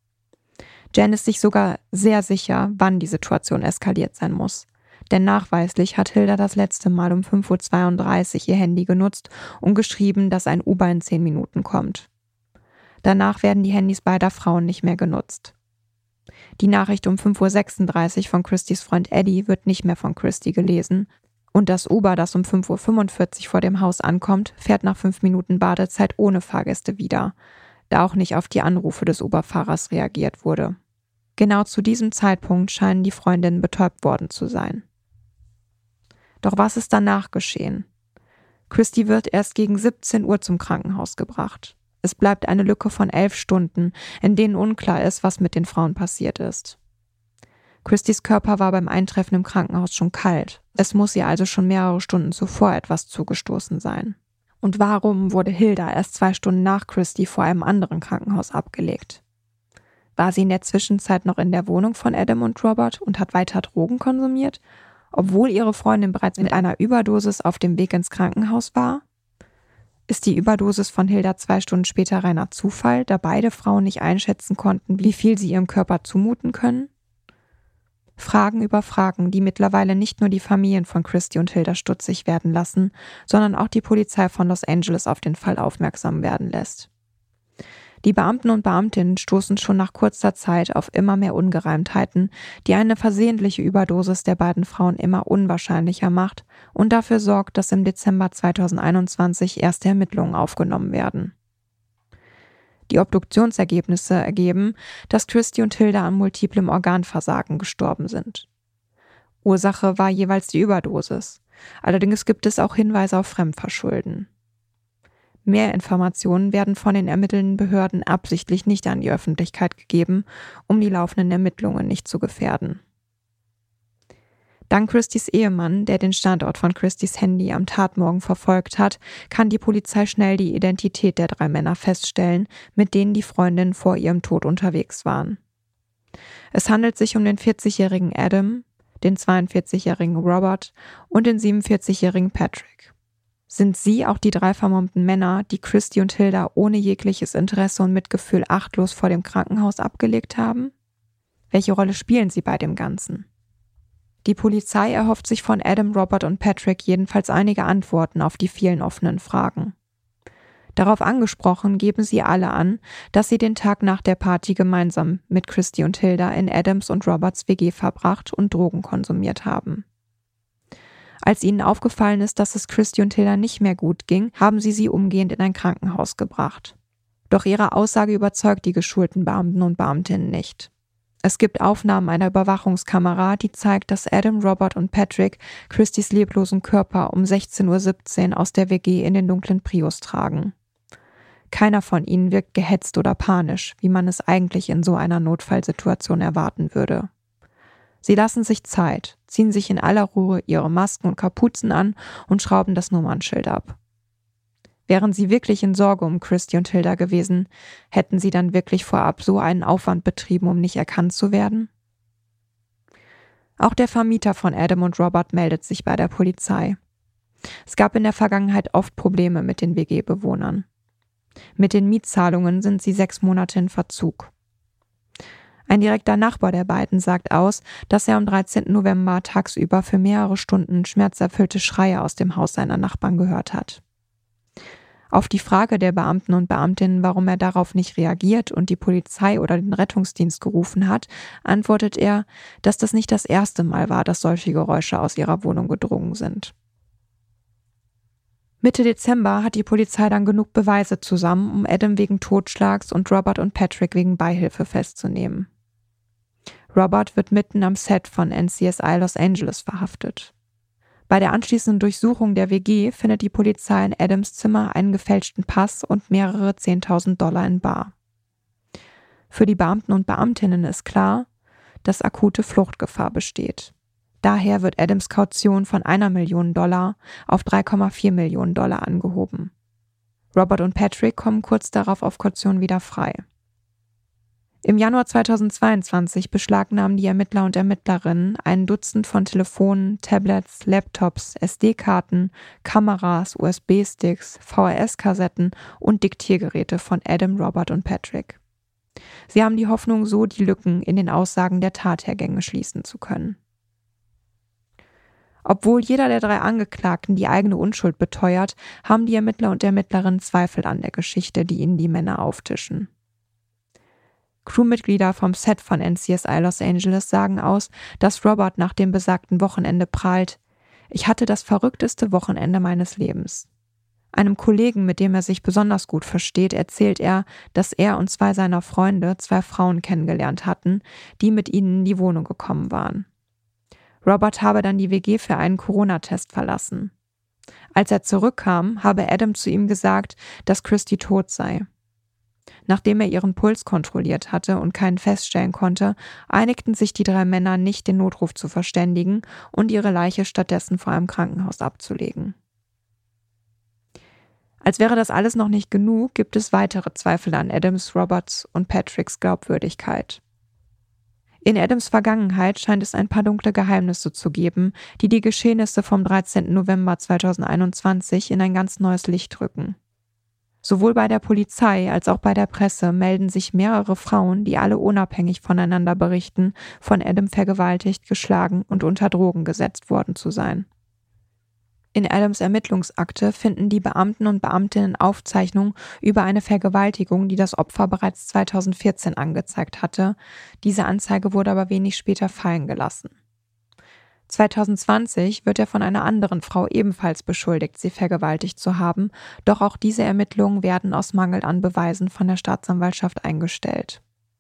Jen ist sich sogar sehr sicher, wann die Situation eskaliert sein muss. Denn nachweislich hat Hilda das letzte Mal um fünf Uhr zweiunddreißig ihr Handy genutzt und geschrieben, dass ein Uber in zehn Minuten kommt. Danach werden die Handys beider Frauen nicht mehr genutzt. Die Nachricht um fünf Uhr sechsunddreißig von Christys Freund Eddie wird nicht mehr von Christy gelesen und das Uber, das um fünf Uhr fünfundvierzig vor dem Haus ankommt, fährt nach fünf Minuten Badezeit ohne Fahrgäste wieder, da auch nicht auf die Anrufe des Uberfahrers reagiert wurde. Genau zu diesem Zeitpunkt scheinen die Freundinnen betäubt worden zu sein. Doch was ist danach geschehen? Christy wird erst gegen siebzehn Uhr zum Krankenhaus gebracht. Es bleibt eine Lücke von elf Stunden, in denen unklar ist, was mit den Frauen passiert ist. Christys Körper war beim Eintreffen im Krankenhaus schon kalt. Es muss ihr also schon mehrere Stunden zuvor etwas zugestoßen sein. Und warum wurde Hilda erst zwei Stunden nach Christy vor einem anderen Krankenhaus abgelegt? War sie in der Zwischenzeit noch in der Wohnung von Adam und Robert und hat weiter Drogen konsumiert, obwohl ihre Freundin bereits mit einer Überdosis auf dem Weg ins Krankenhaus war? Ist die Überdosis von Hilda zwei Stunden später reiner Zufall, da beide Frauen nicht einschätzen konnten, wie viel sie ihrem Körper zumuten können? Fragen über Fragen, die mittlerweile nicht nur die Familien von Christy und Hilda stutzig werden lassen, sondern auch die Polizei von Los Angeles auf den Fall aufmerksam werden lässt. Die Beamten und Beamtinnen stoßen schon nach kurzer Zeit auf immer mehr Ungereimtheiten, die eine versehentliche Überdosis der beiden Frauen immer unwahrscheinlicher macht und dafür sorgt, dass im Dezember zweitausendeinundzwanzig erste Ermittlungen aufgenommen werden. Die Obduktionsergebnisse ergeben, dass Christy und Hilda an multiplem Organversagen gestorben sind. Ursache war jeweils die Überdosis. Allerdings gibt es auch Hinweise auf Fremdverschulden. Mehr Informationen werden von den ermittelnden Behörden absichtlich nicht an die Öffentlichkeit gegeben, um die laufenden Ermittlungen nicht zu gefährden. Dank Christys Ehemann, der den Standort von Christys Handy am Tatmorgen verfolgt hat, kann die Polizei schnell die Identität der drei Männer feststellen, mit denen die Freundinnen vor ihrem Tod unterwegs waren. Es handelt sich um den vierzigjährigen Adam, den zweiundvierzigjährigen Robert und den siebenundvierzigjährigen Patrick. Sind sie auch die drei vermummten Männer, die Christy und Hilda ohne jegliches Interesse und Mitgefühl achtlos vor dem Krankenhaus abgelegt haben? Welche Rolle spielen sie bei dem Ganzen? Die Polizei erhofft sich von Adam, Robert und Patrick jedenfalls einige Antworten auf die vielen offenen Fragen. Darauf angesprochen geben sie alle an, dass sie den Tag nach der Party gemeinsam mit Christy und Hilda in Adams und Roberts W G verbracht und Drogen konsumiert haben. Als ihnen aufgefallen ist, dass es Christy und Hilda nicht mehr gut ging, haben sie sie umgehend in ein Krankenhaus gebracht. Doch ihre Aussage überzeugt die geschulten Beamten und Beamtinnen nicht. Es gibt Aufnahmen einer Überwachungskamera, die zeigt, dass Adam, Robert und Patrick Christys leblosen Körper um sechzehn Uhr siebzehn aus der W G in den dunklen Prius tragen. Keiner von ihnen wirkt gehetzt oder panisch, wie man es eigentlich in so einer Notfallsituation erwarten würde. Sie lassen sich Zeit, ziehen sich in aller Ruhe ihre Masken und Kapuzen an und schrauben das Nummernschild ab. Wären sie wirklich in Sorge um Christy und Hilda gewesen, hätten sie dann wirklich vorab so einen Aufwand betrieben, um nicht erkannt zu werden? Auch der Vermieter von Adam und Robert meldet sich bei der Polizei. Es gab in der Vergangenheit oft Probleme mit den W G-Bewohnern. Mit den Mietzahlungen sind sie sechs Monate in Verzug. Ein direkter Nachbar der beiden sagt aus, dass er am dreizehnten November tagsüber für mehrere Stunden schmerzerfüllte Schreie aus dem Haus seiner Nachbarn gehört hat. Auf die Frage der Beamten und Beamtinnen, warum er darauf nicht reagiert und die Polizei oder den Rettungsdienst gerufen hat, antwortet er, dass das nicht das erste Mal war, dass solche Geräusche aus ihrer Wohnung gedrungen sind. Mitte Dezember hat die Polizei dann genug Beweise zusammen, um Adam wegen Totschlags und Robert und Patrick wegen Beihilfe festzunehmen. Robert wird mitten am Set von N C S I Los Angeles verhaftet. Bei der anschließenden Durchsuchung der W G findet die Polizei in Adams Zimmer einen gefälschten Pass und mehrere zehntausend Dollar in bar. Für die Beamten und Beamtinnen ist klar, dass akute Fluchtgefahr besteht. Daher wird Adams Kaution von einer Million Dollar auf drei Komma vier Millionen Dollar angehoben. Robert und Patrick kommen kurz darauf auf Kaution wieder frei. Im Januar zweitausendzweiundzwanzig beschlagnahmen die Ermittler und Ermittlerinnen ein Dutzend von Telefonen, Tablets, Laptops, S D-Karten, Kameras, U S B-Sticks, V H S-Kassetten und Diktiergeräte von Adam, Robert und Patrick. Sie haben die Hoffnung, so die Lücken in den Aussagen der Tathergänge schließen zu können. Obwohl jeder der drei Angeklagten die eigene Unschuld beteuert, haben die Ermittler und Ermittlerinnen Zweifel an der Geschichte, die ihnen die Männer auftischen. Crewmitglieder vom Set von N C S I Los Angeles sagen aus, dass Robert nach dem besagten Wochenende prahlt: „Ich hatte das verrückteste Wochenende meines Lebens." Einem Kollegen, mit dem er sich besonders gut versteht, erzählt er, dass er und zwei seiner Freunde zwei Frauen kennengelernt hatten, die mit ihnen in die Wohnung gekommen waren. Robert habe dann die W G für einen Corona-Test verlassen. Als er zurückkam, habe Adam zu ihm gesagt, dass Christy tot sei. Nachdem er ihren Puls kontrolliert hatte und keinen feststellen konnte, einigten sich die drei Männer nicht, den Notruf zu verständigen und ihre Leiche stattdessen vor einem Krankenhaus abzulegen. Als wäre das alles noch nicht genug, gibt es weitere Zweifel an Adams, Roberts und Patricks Glaubwürdigkeit. In Adams Vergangenheit scheint es ein paar dunkle Geheimnisse zu geben, die die Geschehnisse vom dreizehnten November zweitausendeinundzwanzig in ein ganz neues Licht rücken. Sowohl bei der Polizei als auch bei der Presse melden sich mehrere Frauen, die alle unabhängig voneinander berichten, von Adam vergewaltigt, geschlagen und unter Drogen gesetzt worden zu sein. In Adams Ermittlungsakte finden die Beamten und Beamtinnen Aufzeichnungen über eine Vergewaltigung, die das Opfer bereits zweitausendvierzehn angezeigt hatte. Diese Anzeige wurde aber wenig später fallen gelassen. zweitausendzwanzig wird er von einer anderen Frau ebenfalls beschuldigt, sie vergewaltigt zu haben, doch auch diese Ermittlungen werden aus Mangel an Beweisen von der Staatsanwaltschaft eingestellt.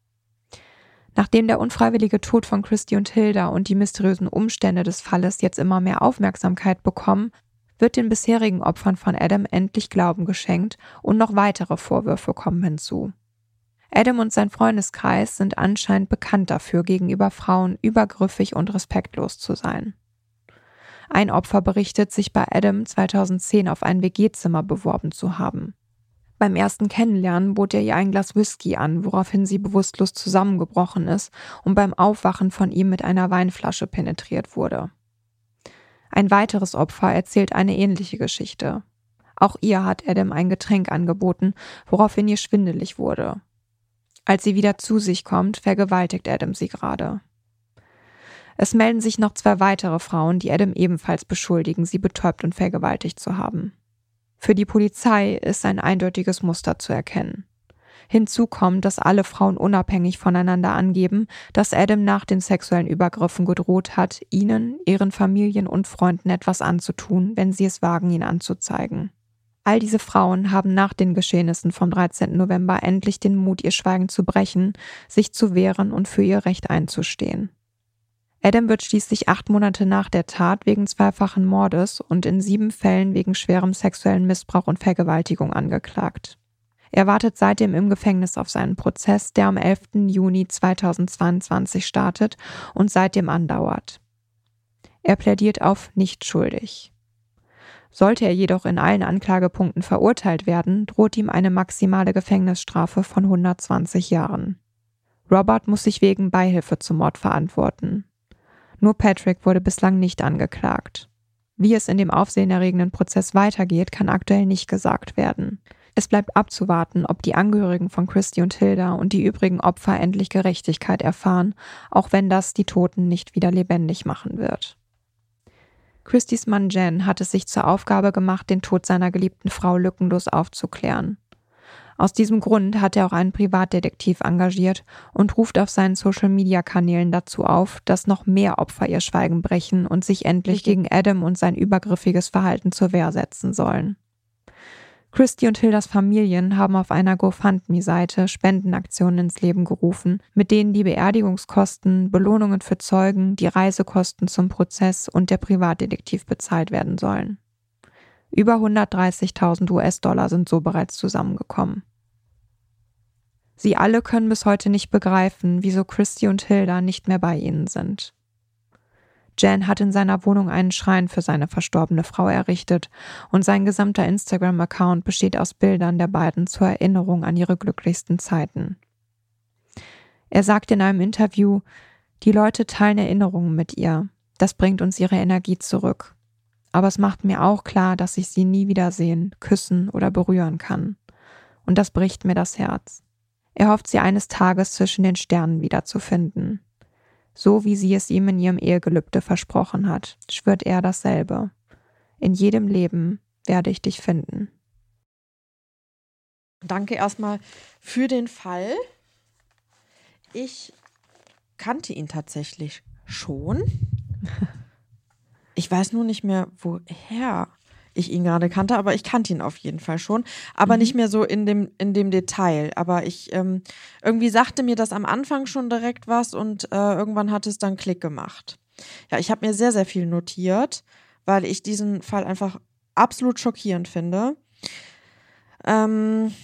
Nachdem der unfreiwillige Tod von Christy und Hilda und die mysteriösen Umstände des Falles jetzt immer mehr Aufmerksamkeit bekommen, wird den bisherigen Opfern von Adam endlich Glauben geschenkt und noch weitere Vorwürfe kommen hinzu. Adam und sein Freundeskreis sind anscheinend bekannt dafür, gegenüber Frauen übergriffig und respektlos zu sein. Ein Opfer berichtet, sich bei Adam zweitausendzehn auf ein W G-Zimmer beworben zu haben. Beim ersten Kennenlernen bot er ihr ein Glas Whisky an, woraufhin sie bewusstlos zusammengebrochen ist und beim Aufwachen von ihm mit einer Weinflasche penetriert wurde. Ein weiteres Opfer erzählt eine ähnliche Geschichte. Auch ihr hat Adam ein Getränk angeboten, woraufhin ihr schwindelig wurde. Als sie wieder zu sich kommt, vergewaltigt Adam sie gerade. Es melden sich noch zwei weitere Frauen, die Adam ebenfalls beschuldigen, sie betäubt und vergewaltigt zu haben. Für die Polizei ist ein eindeutiges Muster zu erkennen. Hinzu kommt, dass alle Frauen unabhängig voneinander angeben, dass Adam nach den sexuellen Übergriffen gedroht hat, ihnen, ihren Familien und Freunden etwas anzutun, wenn sie es wagen, ihn anzuzeigen. All diese Frauen haben nach den Geschehnissen vom dreizehnten November endlich den Mut, ihr Schweigen zu brechen, sich zu wehren und für ihr Recht einzustehen. Adam wird schließlich acht Monate nach der Tat wegen zweifachen Mordes und in sieben Fällen wegen schwerem sexuellen Missbrauch und Vergewaltigung angeklagt. Er wartet seitdem im Gefängnis auf seinen Prozess, der am elften Juni zweitausendzweiundzwanzig startet und seitdem andauert. Er plädiert auf nicht schuldig. Sollte er jedoch in allen Anklagepunkten verurteilt werden, droht ihm eine maximale Gefängnisstrafe von hundertzwanzig Jahren. Robert muss sich wegen Beihilfe zum Mord verantworten. Nur Patrick wurde bislang nicht angeklagt. Wie es in dem aufsehenerregenden Prozess weitergeht, kann aktuell nicht gesagt werden. Es bleibt abzuwarten, ob die Angehörigen von Christy und Hilda und die übrigen Opfer endlich Gerechtigkeit erfahren, auch wenn das die Toten nicht wieder lebendig machen wird. Christys Mann Jen hat es sich zur Aufgabe gemacht, den Tod seiner geliebten Frau lückenlos aufzuklären. Aus diesem Grund hat er auch einen Privatdetektiv engagiert und ruft auf seinen Social-Media-Kanälen dazu auf, dass noch mehr Opfer ihr Schweigen brechen und sich endlich gegen Adam und sein übergriffiges Verhalten zur Wehr setzen sollen. Christy und Hildas Familien haben auf einer GoFundMe-Seite Spendenaktionen ins Leben gerufen, mit denen die Beerdigungskosten, Belohnungen für Zeugen, die Reisekosten zum Prozess und der Privatdetektiv bezahlt werden sollen. Über hundertdreißigtausend U S-Dollar sind so bereits zusammengekommen. Sie alle können bis heute nicht begreifen, wieso Christy und Hilda nicht mehr bei ihnen sind. Jen hat in seiner Wohnung einen Schrein für seine verstorbene Frau errichtet und sein gesamter Instagram-Account besteht aus Bildern der beiden zur Erinnerung an ihre glücklichsten Zeiten. Er sagt in einem Interview, die Leute teilen Erinnerungen mit ihr, das bringt uns ihre Energie zurück. Aber es macht mir auch klar, dass ich sie nie wiedersehen, küssen oder berühren kann. Und das bricht mir das Herz. Er hofft, sie eines Tages zwischen den Sternen wiederzufinden. So wie sie es ihm in ihrem Ehegelübde versprochen hat, schwört er dasselbe. In jedem Leben werde ich dich finden. Danke erstmal für den Fall. Ich kannte ihn tatsächlich schon. Ich weiß nur nicht mehr, woher ich ihn gerade kannte, aber ich kannte ihn auf jeden Fall schon, aber mhm. nicht mehr so in dem, in dem Detail. Aber ich ähm, irgendwie sagte mir das am Anfang schon direkt was und äh, irgendwann hat es dann Klick gemacht. Ja, ich habe mir sehr, sehr viel notiert, weil ich diesen Fall einfach absolut schockierend finde. Ähm,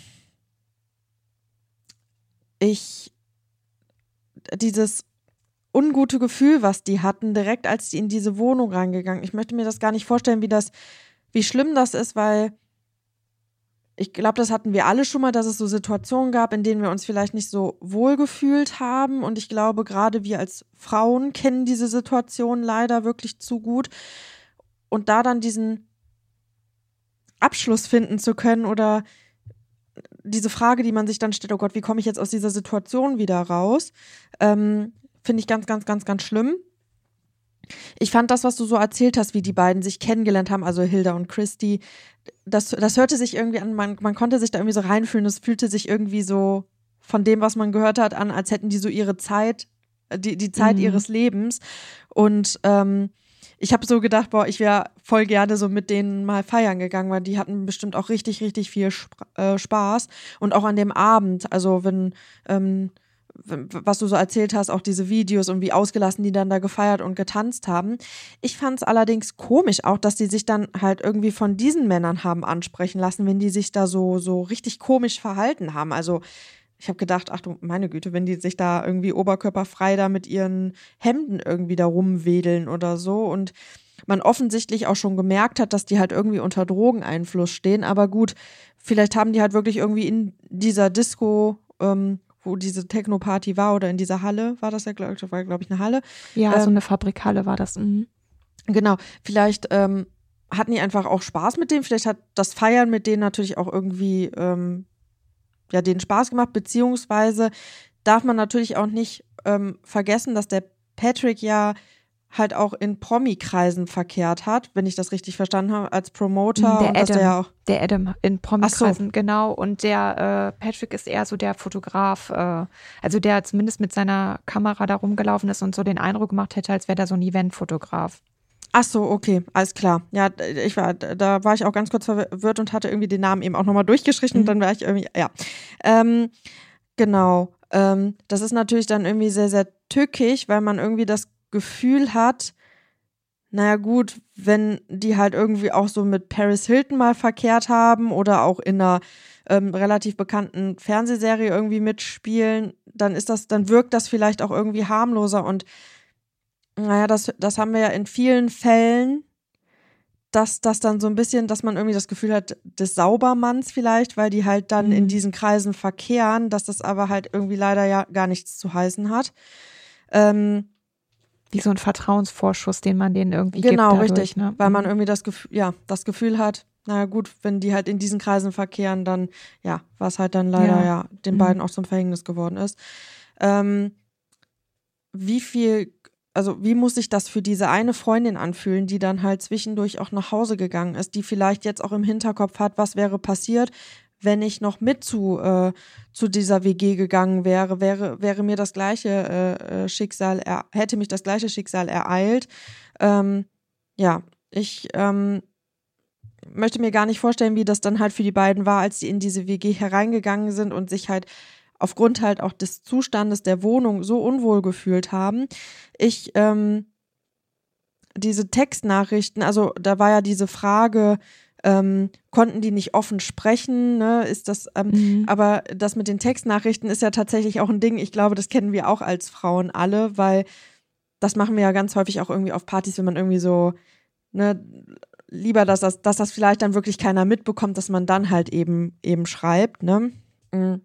ich, dieses ungute Gefühl, was die hatten, direkt als die in diese Wohnung reingegangen. Ich möchte mir das gar nicht vorstellen, wie das, wie schlimm das ist, weil ich glaube, das hatten wir alle schon mal, dass es so Situationen gab, in denen wir uns vielleicht nicht so wohl gefühlt haben. Und ich glaube, gerade wir als Frauen kennen diese Situation leider wirklich zu gut. Und da dann diesen Abschluss finden zu können oder diese Frage, die man sich dann stellt, oh Gott, wie komme ich jetzt aus dieser Situation wieder raus, ähm, finde ich ganz, ganz, ganz, ganz schlimm. Ich fand das, was du so erzählt hast, wie die beiden sich kennengelernt haben, also Hilda und Christy, das, das hörte sich irgendwie an, man, man konnte sich da irgendwie so reinfühlen, es fühlte sich irgendwie so von dem, was man gehört hat, an, als hätten die so ihre Zeit, die, die Zeit mhm. ihres Lebens. Und ähm, ich habe so gedacht, boah, ich wäre voll gerne so mit denen mal feiern gegangen, weil die hatten bestimmt auch richtig, richtig viel Sp- äh, Spaß. Und auch an dem Abend, also wenn, ähm, was du so erzählt hast, auch diese Videos und wie ausgelassen die dann da gefeiert und getanzt haben. Ich fand es allerdings komisch auch, dass die sich dann halt irgendwie von diesen Männern haben ansprechen lassen, wenn die sich da so, so richtig komisch verhalten haben. Also ich habe gedacht, ach du meine Güte, wenn die sich da irgendwie oberkörperfrei da mit ihren Hemden irgendwie da rumwedeln oder so und man offensichtlich auch schon gemerkt hat, dass die halt irgendwie unter Drogeneinfluss stehen. Aber gut, vielleicht haben die halt wirklich irgendwie in dieser Disco ähm, wo diese Techno-Party war oder in dieser Halle, war das ja, glaube ich, war, glaube ich, eine Halle. Ja, ähm, so eine Fabrikhalle war das. Mhm. Genau, vielleicht ähm, hatten die einfach auch Spaß mit denen, vielleicht hat das Feiern mit denen natürlich auch irgendwie ähm, ja, denen Spaß gemacht, beziehungsweise darf man natürlich auch nicht ähm, vergessen, dass der Patrick ja halt auch in Promi-Kreisen verkehrt hat, wenn ich das richtig verstanden habe, als Promoter. Der und Adam, dass der ja auch der Adam in Promi-Kreisen, so. genau. Und der äh, Patrick ist eher so der Fotograf, äh, also der zumindest mit seiner Kamera da rumgelaufen ist und so den Eindruck gemacht hätte, als wäre der so ein Eventfotograf. Ach so, okay, alles klar. Ja, ich war, da war ich auch ganz kurz verwirrt und hatte irgendwie den Namen eben auch nochmal durchgestrichen. Mhm. Dann war ich irgendwie, ja. Ähm, genau. Ähm, das ist natürlich dann irgendwie sehr, sehr tückisch, weil man irgendwie das Gefühl hat, naja gut, wenn die halt irgendwie auch so mit Paris Hilton mal verkehrt haben oder auch in einer ähm, relativ bekannten Fernsehserie irgendwie mitspielen, dann ist das, dann wirkt das vielleicht auch irgendwie harmloser und naja, das, das haben wir ja in vielen Fällen, dass das dann so ein bisschen, dass man irgendwie das Gefühl hat, des Saubermanns vielleicht, weil die halt dann mhm. in diesen Kreisen verkehren, dass das aber halt irgendwie leider ja gar nichts zu heißen hat. Ähm, Wie so ein Vertrauensvorschuss, den man denen irgendwie genau, gibt. Genau, richtig, ne? weil man irgendwie das Gefühl, ja, das Gefühl hat, naja gut, wenn die halt in diesen Kreisen verkehren, dann, ja, was halt dann leider ja, ja den mhm. beiden auch zum Verhängnis geworden ist. Ähm, wie viel, also wie muss sich das für diese eine Freundin anfühlen, die dann halt zwischendurch auch nach Hause gegangen ist, die vielleicht jetzt auch im Hinterkopf hat, was wäre passiert, wenn ich noch mit zu, äh, zu dieser W G gegangen wäre, wäre, wäre mir das gleiche äh, Schicksal, er, hätte mich das gleiche Schicksal ereilt. Ähm, ja, ich ähm, möchte mir gar nicht vorstellen, wie das dann halt für die beiden war, als die in diese W G hereingegangen sind und sich halt aufgrund halt auch des Zustandes der Wohnung so unwohl gefühlt haben. Ich, ähm, diese Textnachrichten, also da war ja diese Frage, Ähm, konnten die nicht offen sprechen, ne? Ist das, ähm, mhm. aber das mit den Textnachrichten ist ja tatsächlich auch ein Ding, ich glaube, das kennen wir auch als Frauen alle, weil das machen wir ja ganz häufig auch irgendwie auf Partys, wenn man irgendwie so, ne, lieber, dass das, dass das vielleicht dann wirklich keiner mitbekommt, dass man dann halt eben, eben schreibt, ne? Mhm.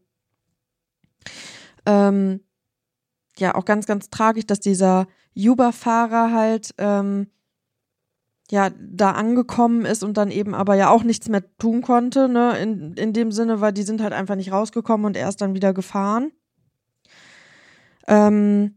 Ähm, ja, auch ganz, ganz tragisch, dass dieser Uber-Fahrer halt, ähm, ja, da angekommen ist und dann eben aber ja auch nichts mehr tun konnte, ne, in, in dem Sinne, weil die sind halt einfach nicht rausgekommen und er ist dann wieder gefahren. Ähm,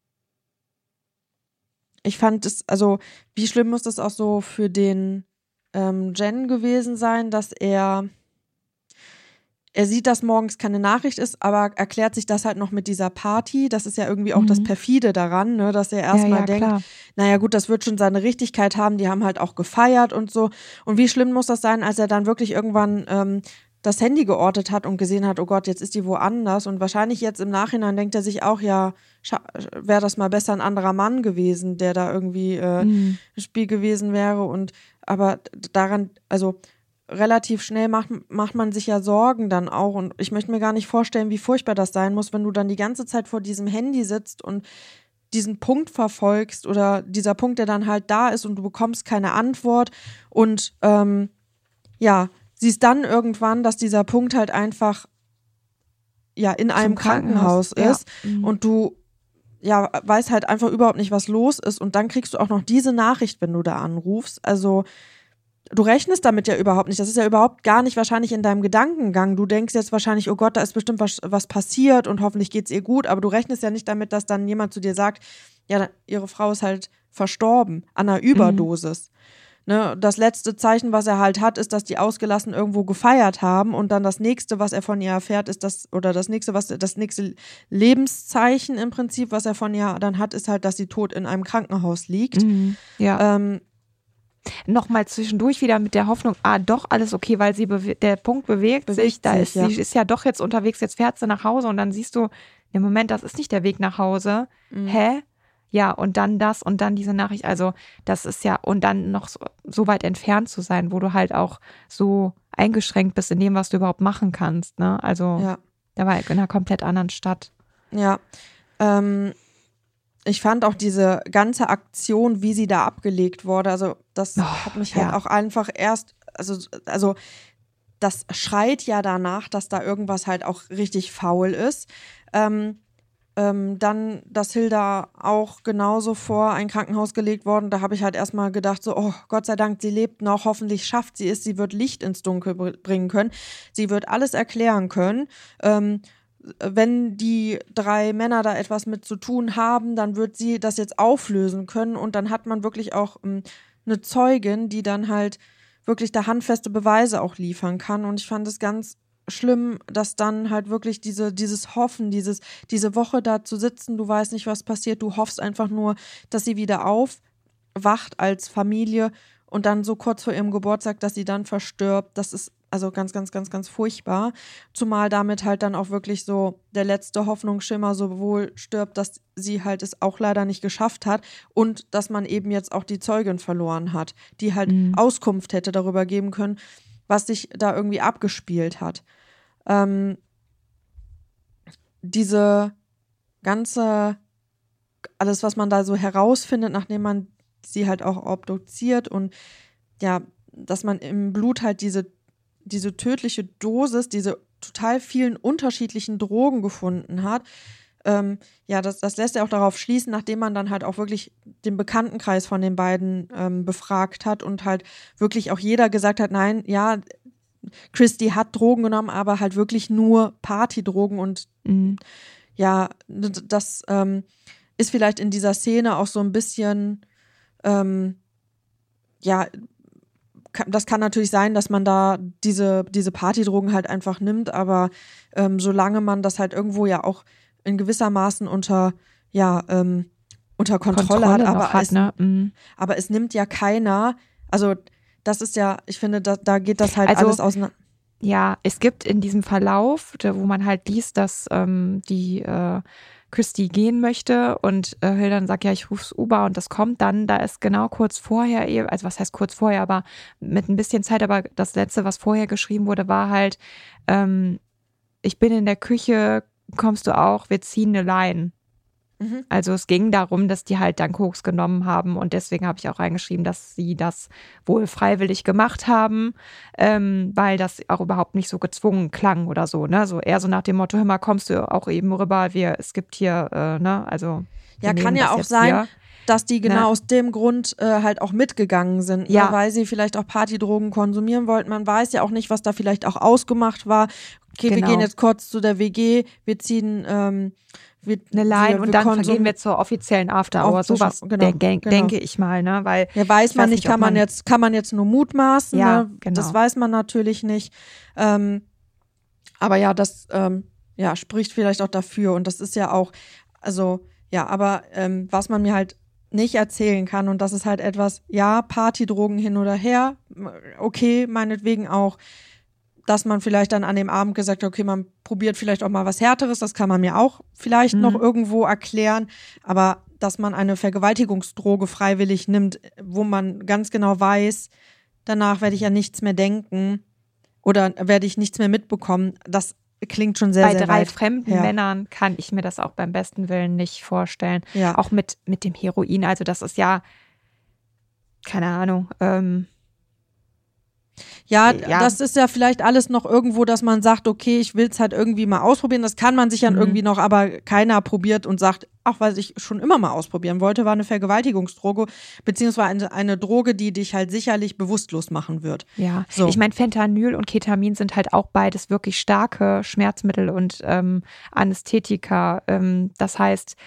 ich fand es, also wie schlimm muss das auch so für den ähm, Jen gewesen sein, dass er Er sieht, dass morgens keine Nachricht ist, aber erklärt sich das halt noch mit dieser Party. Das ist ja irgendwie auch mhm. das Perfide daran, ne, dass er erstmal ja, ja, denkt, klar. naja gut, das wird schon seine Richtigkeit haben, die haben halt auch gefeiert und so. Und wie schlimm muss das sein, als er dann wirklich irgendwann ähm, das Handy geortet hat und gesehen hat, oh Gott, jetzt ist die woanders. Und wahrscheinlich jetzt im Nachhinein denkt er sich auch, ja, wäre das mal besser ein anderer Mann gewesen, der da irgendwie äh, mhm. im Spiel gewesen wäre. Und aber daran, also relativ schnell macht, macht man sich ja Sorgen dann auch und ich möchte mir gar nicht vorstellen, wie furchtbar das sein muss, wenn du dann die ganze Zeit vor diesem Handy sitzt und diesen Punkt verfolgst oder dieser Punkt, der dann halt da ist und du bekommst keine Antwort und ähm, ja, siehst dann irgendwann, dass dieser Punkt halt einfach ja in einem Krankenhaus, Krankenhaus ist ja. mhm. und du ja, weißt halt einfach überhaupt nicht, was los ist und dann kriegst du auch noch diese Nachricht, wenn du da anrufst, also du rechnest damit ja überhaupt nicht. Das ist ja überhaupt gar nicht wahrscheinlich in deinem Gedankengang. Du denkst jetzt wahrscheinlich, oh Gott, da ist bestimmt was, was passiert und hoffentlich geht's ihr gut. Aber du rechnest ja nicht damit, dass dann jemand zu dir sagt, ja, ihre Frau ist halt verstorben an einer Überdosis. Mhm. Ne, das letzte Zeichen, was er halt hat, ist, dass die ausgelassen irgendwo gefeiert haben und dann das nächste, was er von ihr erfährt, ist das, oder das nächste, was das nächste Lebenszeichen im Prinzip, was er von ihr dann hat, ist halt, dass sie tot in einem Krankenhaus liegt. Mhm, ja. Ähm, Nochmal zwischendurch wieder mit der Hoffnung, ah, doch alles okay, weil sie bewe- der Punkt bewegt, bewegt sich, da ist, ja. sie ist ja doch jetzt unterwegs, jetzt fährt sie nach Hause und dann siehst du, im Moment, das ist nicht der Weg nach Hause. Mhm. Hä? Ja, und dann das und dann diese Nachricht, also das ist ja, und dann noch so, so weit entfernt zu sein, wo du halt auch so eingeschränkt bist in dem, was du überhaupt machen kannst, ne? Also ja. da war ich in einer komplett anderen Stadt. Ja, ähm, ich fand auch diese ganze Aktion, wie sie da abgelegt wurde, also das oh, hat mich halt ja. auch einfach erst, also, also das schreit ja danach, dass da irgendwas halt auch richtig faul ist. Ähm, Ähm, dann, dass Hilda auch genauso vor ein Krankenhaus gelegt worden. Da habe ich halt erstmal gedacht, so, oh Gott sei Dank, sie lebt noch, hoffentlich schafft sie es, sie wird Licht ins Dunkel br- bringen können. Sie wird alles erklären können. Ähm, wenn die drei Männer da etwas mit zu tun haben, dann wird sie das jetzt auflösen können und dann hat man wirklich auch ähm, eine Zeugin, die dann halt wirklich da handfeste Beweise auch liefern kann. Und ich fand es ganz schlimm, dass dann halt wirklich diese, dieses Hoffen, dieses, diese Woche da zu sitzen, du weißt nicht, was passiert, du hoffst einfach nur, dass sie wieder aufwacht als Familie und dann so kurz vor ihrem Geburtstag, dass sie dann verstirbt, das ist also ganz, ganz, ganz, ganz furchtbar, zumal damit halt dann auch wirklich so der letzte Hoffnungsschimmer sowohl stirbt, dass sie halt es auch leider nicht geschafft hat und dass man eben jetzt auch die Zeugin verloren hat, die halt mhm. Auskunft hätte darüber geben können, was sich da irgendwie abgespielt hat. Ähm, diese ganze, alles, was man da so herausfindet, nachdem man sie halt auch obduziert und ja, dass man im Blut halt diese, diese tödliche Dosis, diese total vielen unterschiedlichen Drogen gefunden hat, ähm, ja, das, das lässt ja auch darauf schließen, nachdem man dann halt auch wirklich den Bekanntenkreis von den beiden ähm, befragt hat und halt wirklich auch jeder gesagt hat, nein, ja, Christy hat Drogen genommen, aber halt wirklich nur Partydrogen und mhm. ja, das ähm, ist vielleicht in dieser Szene auch so ein bisschen, ähm, ja, das kann natürlich sein, dass man da diese, diese Partydrogen halt einfach nimmt, aber ähm, solange man das halt irgendwo ja auch in gewissermaßen unter, ja, ähm, unter Kontrolle, Kontrolle hat, aber, hat, es, ne? mhm. aber es nimmt ja keiner, also das ist ja, ich finde, da, da geht das halt also, alles auseinander. Ja, es gibt in diesem Verlauf, wo man halt liest, dass ähm, die äh, Christy gehen möchte und äh, Hilda dann sagt, ja, ich ruf's Uber und das kommt dann, da ist genau kurz vorher, also was heißt kurz vorher, aber mit ein bisschen Zeit, aber das Letzte, was vorher geschrieben wurde, war halt, ähm, ich bin in der Küche, kommst du auch, wir ziehen eine Line. Mhm. Also es ging darum, dass die halt dann Koks genommen haben und deswegen habe ich auch reingeschrieben, dass sie das wohl freiwillig gemacht haben, ähm, weil das auch überhaupt nicht so gezwungen klang oder so, ne? So eher so nach dem Motto, hör mal, kommst du auch eben rüber, wir, es gibt hier, äh, ne, also ja, kann ja auch sein, hier. Dass die genau ne? aus dem Grund äh, halt auch mitgegangen sind, ja. ne? Weil sie vielleicht auch Partydrogen konsumieren wollten. Man weiß ja auch nicht, was da vielleicht auch ausgemacht war. Okay, genau. Wir gehen jetzt kurz zu der W G, wir ziehen ähm, wir, eine Line wir, wir und dann konsum- gehen wir zur offiziellen After-Hour. Sowas genau, de- denk, genau. denke ich mal, ne? Weil ja, weiß man nicht, kann man, man jetzt, kann man jetzt nur mutmaßen, ja, ne? Genau. Das weiß man natürlich nicht. Ähm, aber ja, das ähm, ja, spricht vielleicht auch dafür und das ist ja auch, also ja, aber ähm, was man mir halt nicht erzählen kann und das ist halt etwas, ja, Partydrogen hin oder her, okay, meinetwegen auch, dass man vielleicht dann an dem Abend gesagt hat, okay, man probiert vielleicht auch mal was Härteres, das kann man mir auch vielleicht mhm. noch irgendwo erklären, aber dass man eine Vergewaltigungsdroge freiwillig nimmt, wo man ganz genau weiß, danach werde ich ja nichts mehr denken oder werde ich nichts mehr mitbekommen, das klingt schon sehr, Bei sehr drei weit fremden her. Männern kann ich mir das auch beim besten Willen nicht vorstellen. Ja. Auch mit, mit dem Heroin, also das ist ja, keine Ahnung, ähm, Ja, ja, das ist ja vielleicht alles noch irgendwo, dass man sagt, okay, ich will es halt irgendwie mal ausprobieren. Das kann man sich ja mhm. irgendwie noch, aber keiner probiert und sagt, ach, was ich schon immer mal ausprobieren wollte, war eine Vergewaltigungsdroge, beziehungsweise eine, eine Droge, die dich halt sicherlich bewusstlos machen wird. Ja, so. Ich meine, Fentanyl und Ketamin sind halt auch beides wirklich starke Schmerzmittel und ähm, Anästhetika. Ähm, das heißt,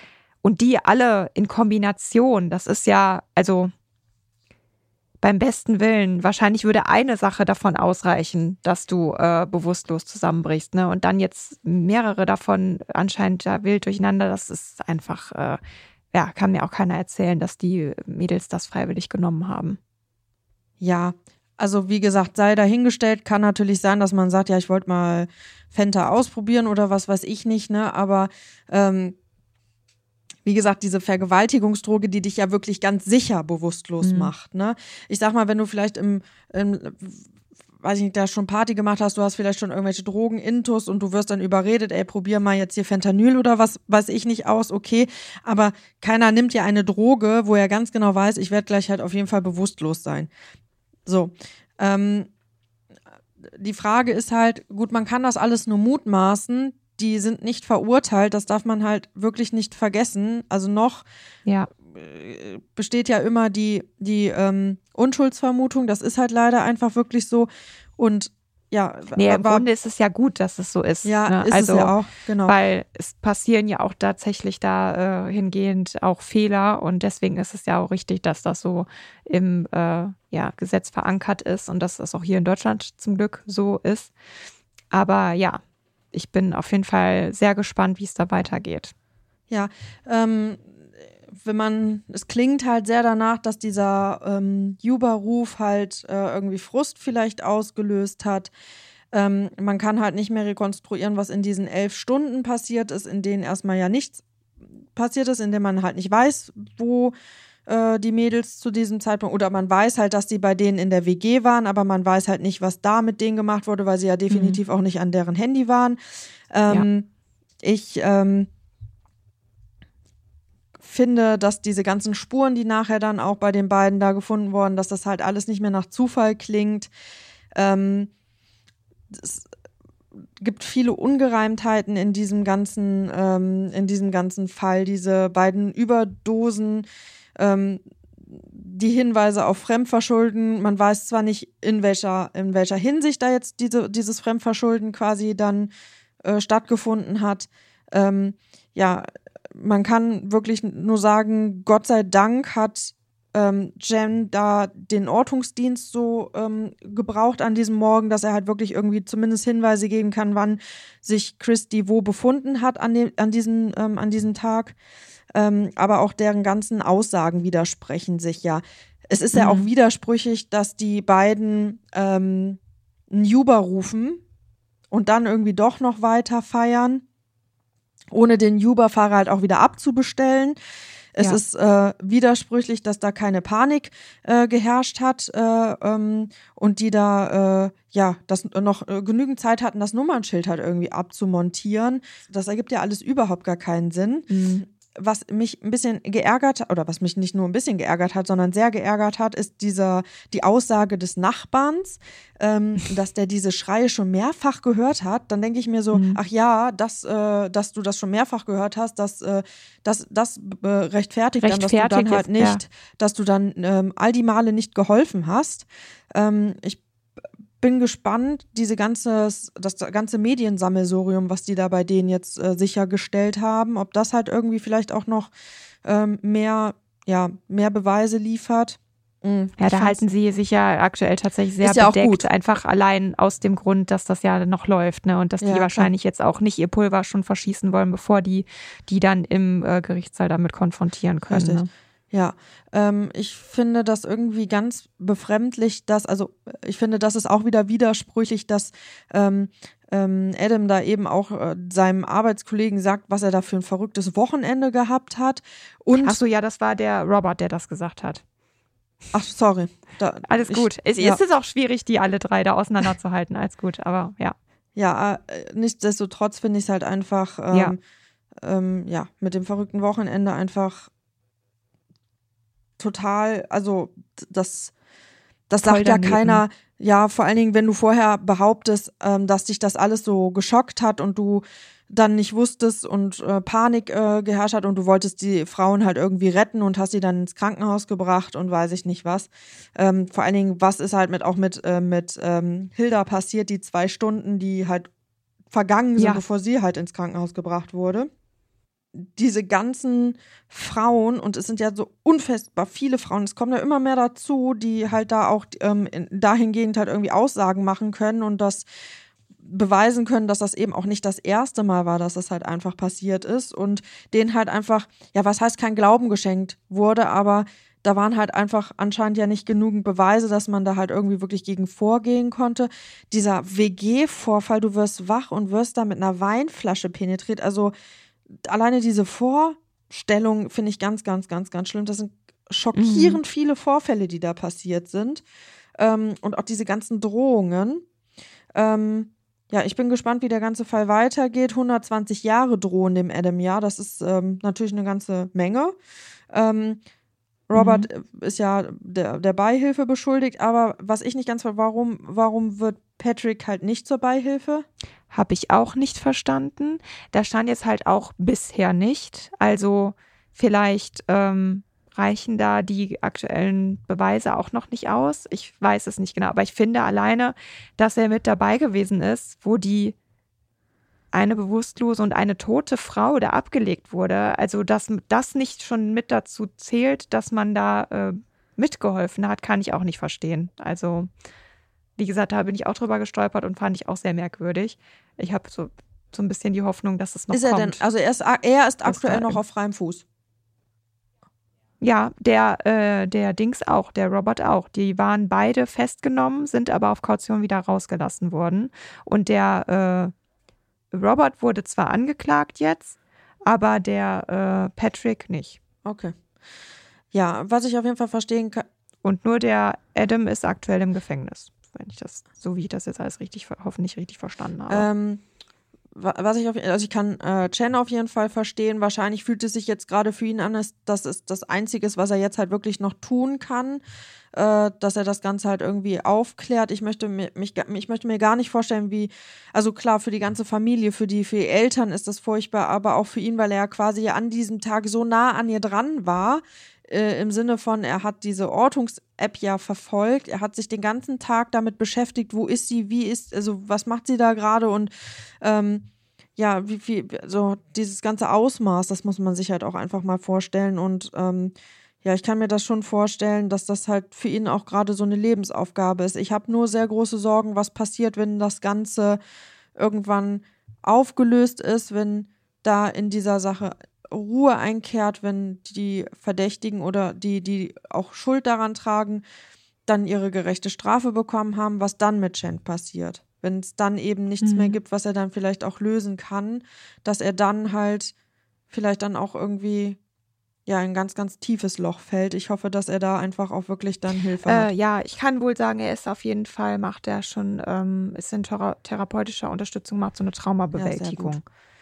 Und die alle in Kombination, das ist ja, also beim besten Willen, wahrscheinlich würde eine Sache davon ausreichen, dass du äh, bewusstlos zusammenbrichst, ne? Und dann jetzt mehrere davon anscheinend ja wild durcheinander, das ist einfach, äh, ja, kann mir auch keiner erzählen, dass die Mädels das freiwillig genommen haben. Ja, also wie gesagt, sei dahingestellt, kann natürlich sein, dass man sagt, ja, ich wollte mal Fenta ausprobieren oder was weiß ich nicht, ne? Aber ähm, wie gesagt, diese Vergewaltigungsdroge, die dich ja wirklich ganz sicher bewusstlos Mhm. macht, ne? Ich sag mal, wenn du vielleicht im, im weiß ich nicht, da schon Party gemacht hast, du hast vielleicht schon irgendwelche Drogen, Intus und du wirst dann überredet, ey, probier mal jetzt hier Fentanyl oder was weiß ich nicht aus, okay, aber keiner nimmt ja eine Droge, wo er ganz genau weiß, ich werde gleich halt auf jeden Fall bewusstlos sein. So, ähm, die Frage ist halt, gut, man kann das alles nur mutmaßen, die sind nicht verurteilt, das darf man halt wirklich nicht vergessen. Also noch Ja. äh, besteht ja immer die, die ähm, Unschuldsvermutung, das ist halt leider einfach wirklich so. Und ja, Nee, im war, Grunde ist es ja gut, dass es so ist. ja, ne? ist also, es ja auch, genau. Weil es passieren ja auch tatsächlich da äh, hingehend auch Fehler und deswegen ist es ja auch richtig, dass das so im äh, ja, Gesetz verankert ist und dass das auch hier in Deutschland zum Glück so ist. Aber ja, ich bin auf jeden Fall sehr gespannt, wie es da weitergeht. Ja, ähm, wenn man, es klingt halt sehr danach, dass dieser ähm, Juba-Ruf halt äh, irgendwie Frust vielleicht ausgelöst hat. Ähm, man kann halt nicht mehr rekonstruieren, was in diesen elf Stunden passiert ist, in denen erstmal ja nichts passiert ist, in denen man halt nicht weiß, wo äh, die Mädels zu diesem Zeitpunkt, oder man weiß halt, dass die bei denen in der W G waren, aber man weiß halt nicht, was da mit denen gemacht wurde, weil sie ja definitiv mhm. auch nicht an deren Handy waren. Ähm, ja. Ich ähm, finde, dass diese ganzen Spuren, die nachher dann auch bei den beiden da gefunden wurden, dass das halt alles nicht mehr nach Zufall klingt. Ähm, es gibt viele Ungereimtheiten in diesem ganzen, ähm, in diesem ganzen Fall. Diese beiden Überdosen, ähm, die Hinweise auf Fremdverschulden. Man weiß zwar nicht, in welcher, in welcher Hinsicht da jetzt diese, dieses Fremdverschulden quasi dann äh, stattgefunden hat. Ähm, ja, man kann wirklich nur sagen, Gott sei Dank hat ähm, Jen da den Ortungsdienst so ähm, gebraucht an diesem Morgen, dass er halt wirklich irgendwie zumindest Hinweise geben kann, wann sich Christy wo befunden hat an, dem, an, diesen, ähm, an diesem Tag. Ähm, aber auch deren ganzen Aussagen widersprechen sich ja. Es ist mhm. ja auch widersprüchlich, dass die beiden ähm, einen Juba rufen und dann irgendwie doch noch weiter feiern, ohne den Uber-Fahrer halt auch wieder abzubestellen. Es ja. ist äh, widersprüchlich, dass da keine Panik äh, geherrscht hat äh, ähm, und die da äh, ja das noch äh, genügend Zeit hatten, das Nummernschild halt irgendwie abzumontieren. Das ergibt ja alles überhaupt gar keinen Sinn. Mhm. Was mich ein bisschen geärgert hat, oder was mich nicht nur ein bisschen geärgert hat, sondern sehr geärgert hat, ist dieser, die Aussage des Nachbarns, ähm, dass der diese Schreie schon mehrfach gehört hat. Dann denke ich mir so, mhm. ach ja, das, äh, dass du das schon mehrfach gehört hast, das, äh, das, das äh, rechtfertigt, rechtfertigt dann, dass du dann halt nicht, ja. dass du dann ähm, all die Male nicht geholfen hast. Ähm, ich bin gespannt, diese ganze, das ganze Mediensammelsurium, was die da bei denen jetzt äh, sichergestellt haben, ob das halt irgendwie vielleicht auch noch ähm, mehr, ja, mehr Beweise liefert. Mhm. Ja, da halten sie sich ja aktuell tatsächlich sehr ja bedeckt, einfach allein aus dem Grund, dass das ja noch läuft, ne, und dass die ja, wahrscheinlich klar. jetzt auch nicht ihr Pulver schon verschießen wollen, bevor die die dann im äh, Gerichtssaal damit konfrontieren können. Ne? Ja, ähm, ich finde das irgendwie ganz befremdlich, dass, also ich finde, das ist auch wieder widersprüchlich, dass ähm, ähm, Adam da eben auch äh, seinem Arbeitskollegen sagt, was er da für ein verrücktes Wochenende gehabt hat. Und Ach so, ja, das war der Robert, der das gesagt hat. Ach, sorry. Da, Alles ich, gut. Es, ja. es ist auch schwierig, die alle drei da auseinanderzuhalten. Alles gut, aber ja. Ja, äh, nichtsdestotrotz finde ich es halt einfach, ähm, ja. Ähm, ja, mit dem verrückten Wochenende einfach total, also das, das sagt ja keiner, ja, vor allen Dingen, wenn du vorher behauptest, ähm, dass dich das alles so geschockt hat und du dann nicht wusstest und äh, Panik äh, geherrscht hat und du wolltest die Frauen halt irgendwie retten und hast sie dann ins Krankenhaus gebracht und weiß ich nicht was. Ähm, vor allen Dingen, was ist halt mit auch mit, äh, mit ähm, Hilda passiert, die zwei Stunden, die halt vergangen sind, ja. bevor sie halt ins Krankenhaus gebracht wurde. diese ganzen Frauen, und es sind ja so unfassbar viele Frauen, es kommen ja immer mehr dazu, die halt da auch ähm, dahingehend halt irgendwie Aussagen machen können und das beweisen können, dass das eben auch nicht das erste Mal war, dass das halt einfach passiert ist und denen halt einfach, ja, was heißt kein Glauben geschenkt wurde, aber da waren halt einfach anscheinend ja nicht genügend Beweise, dass man da halt irgendwie wirklich gegen vorgehen konnte. Dieser W G-Vorfall, du wirst wach und wirst da mit einer Weinflasche penetriert, also alleine diese Vorstellung finde ich ganz, ganz, ganz, ganz schlimm. Das sind schockierend mhm. viele Vorfälle, die da passiert sind ähm, und auch diese ganzen Drohungen. Ähm, Ja, ich bin gespannt, wie der ganze Fall weitergeht. hundertzwanzig Jahre drohen dem Adam, ja. Das ist ähm, natürlich eine ganze Menge. Ähm, Robert mhm. ist ja der, der Beihilfe beschuldigt, aber was ich nicht ganz ver- warum, warum wird Patrick halt nicht zur Beihilfe? Habe ich auch nicht verstanden. Da stand jetzt halt auch bisher nicht. Also vielleicht ähm, reichen da die aktuellen Beweise auch noch nicht aus. Ich weiß es nicht genau, aber ich finde alleine, dass er mit dabei gewesen ist, wo die eine bewusstlose und eine tote Frau da abgelegt wurde. Also dass das nicht schon mit dazu zählt, dass man da äh, mitgeholfen hat, kann ich auch nicht verstehen. Also wie gesagt, da bin ich auch drüber gestolpert und fand ich auch sehr merkwürdig. Ich habe so, so ein bisschen die Hoffnung, dass es noch ist er kommt. Denn, also er ist, er ist aktuell noch auf freiem Fuß. Ja, der, äh, der Dings auch, der Robert auch. Die waren beide festgenommen, sind aber auf Kaution wieder rausgelassen worden. Und der äh, Robert wurde zwar angeklagt jetzt, aber der äh, Patrick nicht. Okay. Ja, was ich auf jeden Fall verstehen kann. Und nur der Adam ist aktuell im Gefängnis, wenn ich das, so wie ich das jetzt alles richtig, hoffentlich richtig verstanden habe. Ähm, was ich auf, also ich kann äh, Chen auf jeden Fall verstehen. Wahrscheinlich fühlt es sich jetzt gerade für ihn an, dass das ist das Einzige ist, was er jetzt halt wirklich noch tun kann, äh, dass er das Ganze halt irgendwie aufklärt. Ich möchte mir, mich, ich möchte mir gar nicht vorstellen, wie, also klar, für die ganze Familie, für die, für die Eltern ist das furchtbar, aber auch für ihn, weil er ja quasi an diesem Tag so nah an ihr dran war. Äh, im Sinne von, er hat diese Ortungs-App ja verfolgt, er hat sich den ganzen Tag damit beschäftigt, wo ist sie, wie ist, also was macht sie da gerade und ähm, ja, wie viel, so dieses ganze Ausmaß, das muss man sich halt auch einfach mal vorstellen und ähm, ja, ich kann mir das schon vorstellen, dass das halt für ihn auch gerade so eine Lebensaufgabe ist. Ich habe nur sehr große Sorgen, was passiert, wenn das Ganze irgendwann aufgelöst ist, wenn da in dieser Sache Ruhe einkehrt, wenn die Verdächtigen oder die, die auch Schuld daran tragen, dann ihre gerechte Strafe bekommen haben, was dann mit Chen passiert. Wenn es dann eben nichts mhm. mehr gibt, was er dann vielleicht auch lösen kann, dass er dann halt vielleicht dann auch irgendwie ja ein ganz, ganz tiefes Loch fällt. Ich hoffe, dass er da einfach auch wirklich dann Hilfe äh, hat. Ja, ich kann wohl sagen, er ist auf jeden Fall, macht er schon, ähm, ist in thera- therapeutischer Unterstützung, macht so eine Traumabewältigung.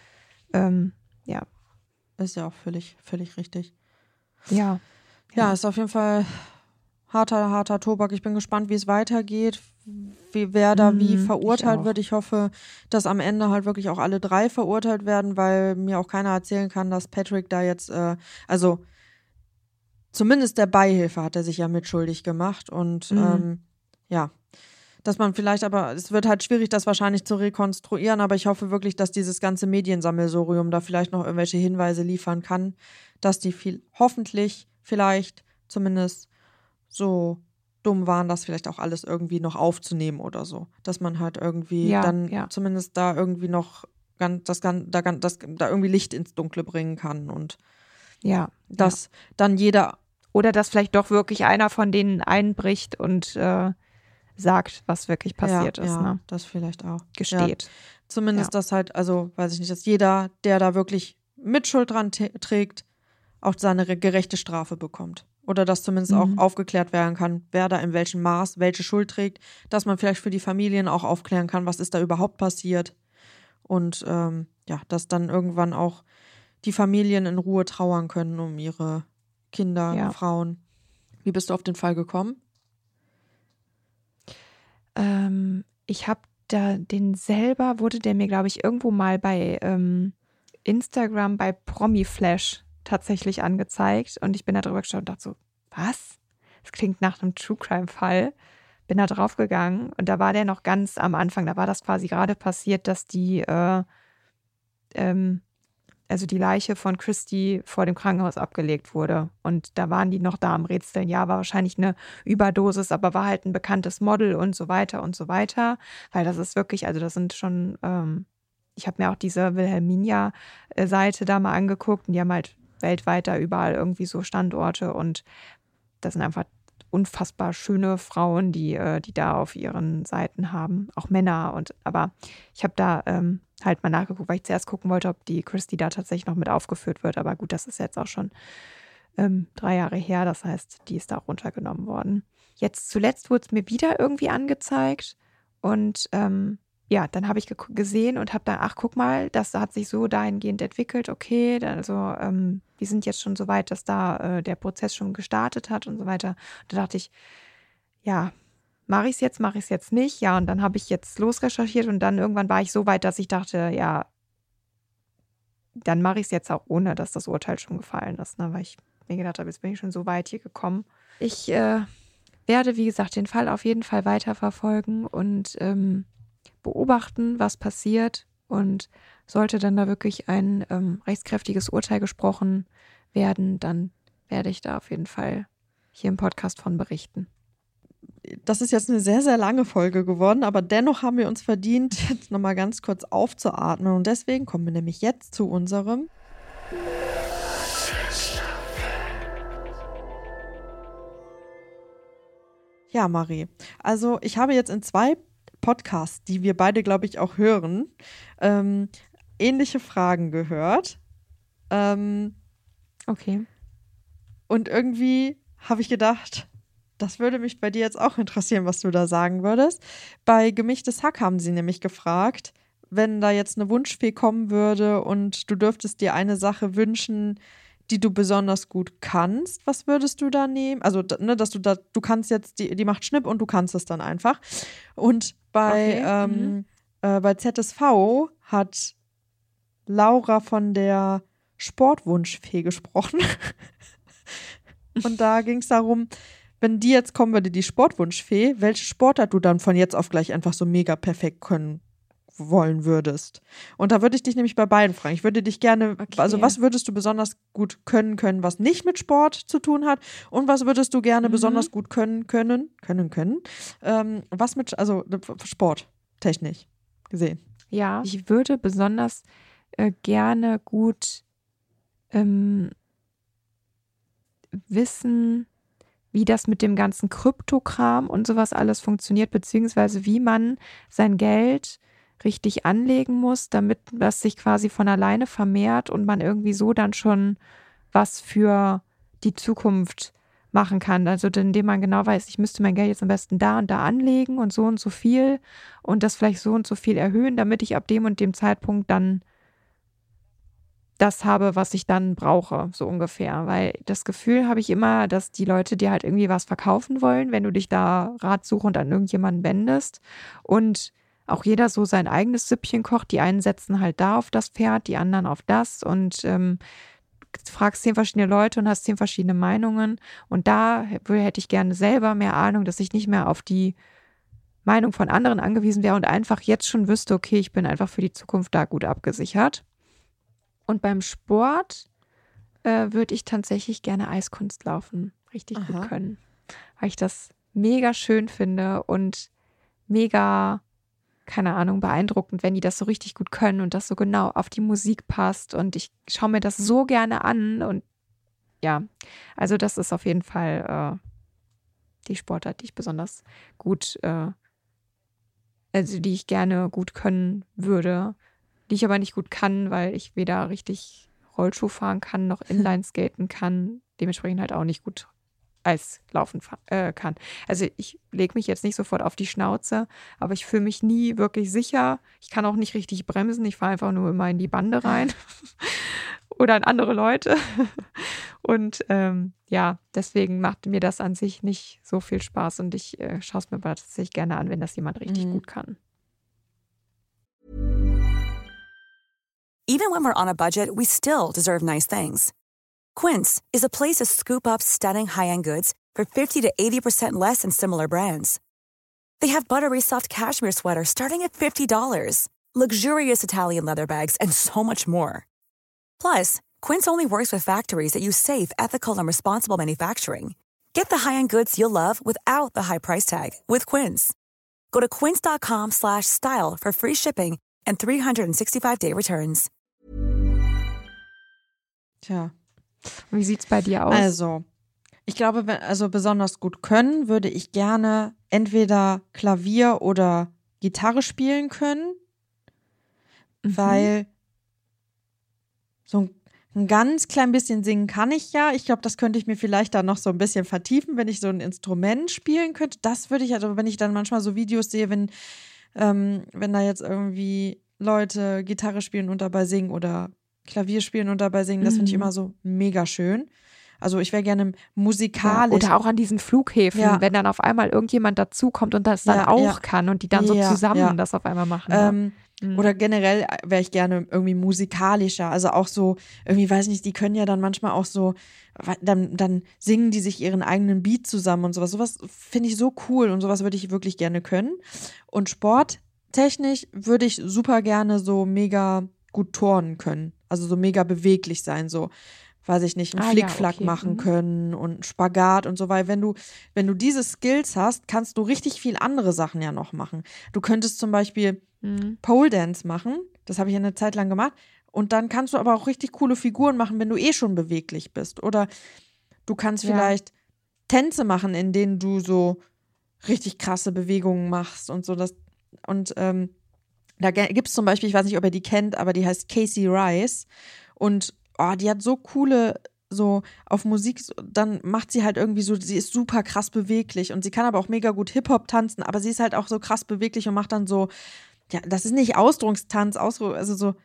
Ja, ähm, ja. Ist ja auch völlig, völlig richtig. Ja. Ja, ist auf jeden Fall harter, harter Tobak. Ich bin gespannt, wie es weitergeht, wie, wer da wie Mhm, verurteilt ich wird. Ich hoffe, dass am Ende halt wirklich auch alle drei verurteilt werden, weil mir auch keiner erzählen kann, dass Patrick da jetzt, äh, also zumindest der Beihilfe hat er sich ja mitschuldig gemacht und mhm. ähm, ja, dass man vielleicht aber, es wird halt schwierig, das wahrscheinlich zu rekonstruieren, aber ich hoffe wirklich, dass dieses ganze Mediensammelsurium da vielleicht noch irgendwelche Hinweise liefern kann, dass die viel, hoffentlich vielleicht zumindest so dumm waren, das vielleicht auch alles irgendwie noch aufzunehmen oder so. Dass man halt irgendwie ja, dann ja. zumindest da irgendwie noch ganz, das, da, das, da irgendwie Licht ins Dunkle bringen kann und ja, dass ja. dann jeder oder dass vielleicht doch wirklich einer von denen einbricht und äh, sagt, was wirklich passiert ja, ist. Ja, ne? das vielleicht auch. Gesteht. Ja. Zumindest ja. das halt, also weiß ich nicht, dass jeder, der da wirklich Mitschuld dran t- trägt, auch seine gerechte Strafe bekommt. Oder dass zumindest Mhm. auch aufgeklärt werden kann, wer da in welchem Maß welche Schuld trägt, dass man vielleicht für die Familien auch aufklären kann, was ist da überhaupt passiert. Und ähm, ja, dass dann irgendwann auch die Familien in Ruhe trauern können um ihre Kinder, ja. Frauen. Wie bist du auf den Fall gekommen? Ähm, ich habe da den selber, wurde der mir, glaube ich, irgendwo mal bei ähm, Instagram bei Promiflash tatsächlich angezeigt und ich bin da drüber geschaut und dachte so, was? Das klingt nach einem True-Crime-Fall. Bin da drauf gegangen und da war der noch ganz am Anfang, da war das quasi gerade passiert, dass die äh, ähm, also die Leiche von Christy vor dem Krankenhaus abgelegt wurde. Und da waren die noch da am Rätseln. Ja, war wahrscheinlich eine Überdosis, aber war halt ein bekanntes Model und so weiter und so weiter. Weil das ist wirklich, also das sind schon, ähm, ich habe mir auch diese Wilhelmina-Seite da mal angeguckt und die haben halt weltweit da überall irgendwie so Standorte und das sind einfach unfassbar schöne Frauen, die, die da auf ihren Seiten haben, auch Männer. Und aber ich habe da ähm, halt mal nachgeguckt, weil ich zuerst gucken wollte, ob die Christy da tatsächlich noch mit aufgeführt wird. Aber gut, das ist jetzt auch schon ähm, drei Jahre her. Das heißt, die ist da auch runtergenommen worden. Jetzt zuletzt wurde es mir wieder irgendwie angezeigt und ähm, ja, dann habe ich ge- gesehen und habe dann, ach guck mal, das hat sich so dahingehend entwickelt, okay, also ähm, wir sind jetzt schon so weit, dass da äh, der Prozess schon gestartet hat und so weiter. Da dachte ich, ja, mache ich es jetzt, mache ich es jetzt nicht? Ja, und dann habe ich jetzt losrecherchiert und dann irgendwann war ich so weit, dass ich dachte, ja, dann mache ich es jetzt auch ohne, dass das Urteil schon gefallen ist, ne? Weil ich mir gedacht habe, jetzt bin ich schon so weit hier gekommen. Ich äh, werde, wie gesagt, den Fall auf jeden Fall weiterverfolgen und ähm, beobachten, was passiert und sollte dann da wirklich ein ähm, rechtskräftiges Urteil gesprochen werden, dann werde ich da auf jeden Fall hier im Podcast von berichten. Das ist jetzt eine sehr, sehr lange Folge geworden, aber dennoch haben wir uns verdient, jetzt nochmal ganz kurz aufzuatmen und deswegen kommen wir nämlich jetzt zu unserem Ja, Marie, also ich habe jetzt in zwei Podcasts, die wir beide, glaube ich, auch hören, ähm, ähnliche Fragen gehört. Ähm, Okay. und irgendwie habe ich gedacht, das würde mich bei dir jetzt auch interessieren, was du da sagen würdest. Bei Gemischtes Hack haben sie nämlich gefragt, wenn da jetzt eine Wunschfee kommen würde und du dürftest dir eine Sache wünschen, die du besonders gut kannst, was würdest du da nehmen? Also, ne, dass du da, du kannst jetzt, die, die macht Schnipp und du kannst es dann einfach. Und bei, Okay, ähm, mhm. äh, bei Z S V hat Laura von der Sportwunschfee gesprochen. Und da ging es darum, wenn die jetzt kommen würde, die Sportwunschfee, welche Sportart du dann von jetzt auf gleich einfach so mega perfekt können wollen würdest. Und da würde ich dich nämlich bei beiden fragen. Ich würde dich gerne, Okay. also was würdest du besonders gut können können, was nicht mit Sport zu tun hat? Und was würdest du gerne Mhm. besonders gut können können, können können, ähm, was mit, also sporttechnisch gesehen? Ja, ich würde besonders äh, gerne gut ähm, wissen, wie das mit dem ganzen Kryptokram und sowas alles funktioniert, beziehungsweise wie man sein Geld richtig anlegen muss, damit das sich quasi von alleine vermehrt und man irgendwie so dann schon was für die Zukunft machen kann. Also indem man genau weiß, ich müsste mein Geld jetzt am besten da und da anlegen und so und so viel und das vielleicht so und so viel erhöhen, damit ich ab dem und dem Zeitpunkt dann das habe, was ich dann brauche, so ungefähr. Weil das Gefühl habe ich immer, dass die Leute dir halt irgendwie was verkaufen wollen, wenn du dich da ratsuchend an irgendjemanden wendest und auch jeder so sein eigenes Süppchen kocht. Die einen setzen halt da auf das Pferd, die anderen auf das und ähm, fragst zehn verschiedene Leute und hast zehn verschiedene Meinungen. Und da hätte ich gerne selber mehr Ahnung, dass ich nicht mehr auf die Meinung von anderen angewiesen wäre und einfach jetzt schon wüsste, okay, ich bin einfach für die Zukunft da gut abgesichert. Und beim Sport äh, würde ich tatsächlich gerne Eiskunst laufen, richtig Aha. gut können, weil ich das mega schön finde und mega, keine Ahnung, beeindruckend, wenn die das so richtig gut können und das so genau auf die Musik passt und ich schaue mir das so gerne an und ja, also das ist auf jeden Fall äh, die Sportart, die ich besonders gut, äh, also die ich gerne gut können würde, die ich aber nicht gut kann, weil ich weder richtig Rollschuh fahren kann, noch Inline-Skaten kann, dementsprechend halt auch nicht gut Eislaufen äh, kann. Also ich lege mich jetzt nicht sofort auf die Schnauze, aber ich fühle mich nie wirklich sicher. Ich kann auch nicht richtig bremsen, ich fahre einfach nur immer in die Bande rein oder an andere Leute. Und ähm, ja, deswegen macht mir das an sich nicht so viel Spaß und ich äh, schaue es mir aber tatsächlich gerne an, wenn das jemand richtig Mhm. gut kann. Even when we're on a budget, we still deserve nice things. Quince is a place to scoop up stunning high-end goods for fifty to eighty percent less than similar brands. They have buttery soft cashmere sweaters starting at fifty dollars, luxurious Italian leather bags, and so much more. Plus, Quince only works with factories that use safe, ethical, and responsible manufacturing. Get the high-end goods you'll love without the high price tag with Quince. Go to quince.com slash style for free shipping and three sixty-five day returns. Tja. Wie sieht's bei dir aus? Also, ich glaube, wenn, also besonders gut können, würde ich gerne entweder Klavier oder Gitarre spielen können, mhm. weil so ein, ein ganz klein bisschen singen kann ich ja. Ich glaube, das könnte ich mir vielleicht dann noch so ein bisschen vertiefen, wenn ich so ein Instrument spielen könnte. Das würde ich, also wenn ich dann manchmal so Videos sehe, wenn, ähm, wenn da jetzt irgendwie Leute Gitarre spielen und dabei singen oder Klavier spielen und dabei singen, das finde ich immer so mega schön. Also ich wäre gerne musikalisch. Ja, oder auch an diesen Flughäfen, ja. wenn dann auf einmal irgendjemand dazukommt und das dann ja, auch ja. kann und die dann so ja, zusammen ja. das auf einmal machen. Ähm, mhm. Oder generell wäre ich gerne irgendwie musikalischer. Also auch so, irgendwie, weiß nicht, die können ja dann manchmal auch so, dann, dann singen die sich ihren eigenen Beat zusammen und sowas. Sowas finde ich so cool und sowas würde ich wirklich gerne können. Und sporttechnisch würde ich super gerne so mega gut turnen können. Also so mega beweglich sein, so, weiß ich nicht, einen ah, Flickflack ja, okay. machen können und einen Spagat und so, weil wenn du, wenn du diese Skills hast, kannst du richtig viel andere Sachen ja noch machen. Du könntest zum Beispiel mhm. Pole Dance machen, das habe ich eine Zeit lang gemacht, und dann kannst du aber auch richtig coole Figuren machen, wenn du eh schon beweglich bist. Oder du kannst ja. vielleicht Tänze machen, in denen du so richtig krasse Bewegungen machst und so, das, und ähm, da gibt es zum Beispiel, ich weiß nicht, ob ihr die kennt, aber die heißt Casey Rice und oh, die hat so coole, so auf Musik, dann macht sie halt irgendwie so, sie ist super krass beweglich und sie kann aber auch mega gut Hip-Hop tanzen, aber sie ist halt auch so krass beweglich und macht dann so, ja, das ist nicht Ausdruckstanz, Ausdruck, also so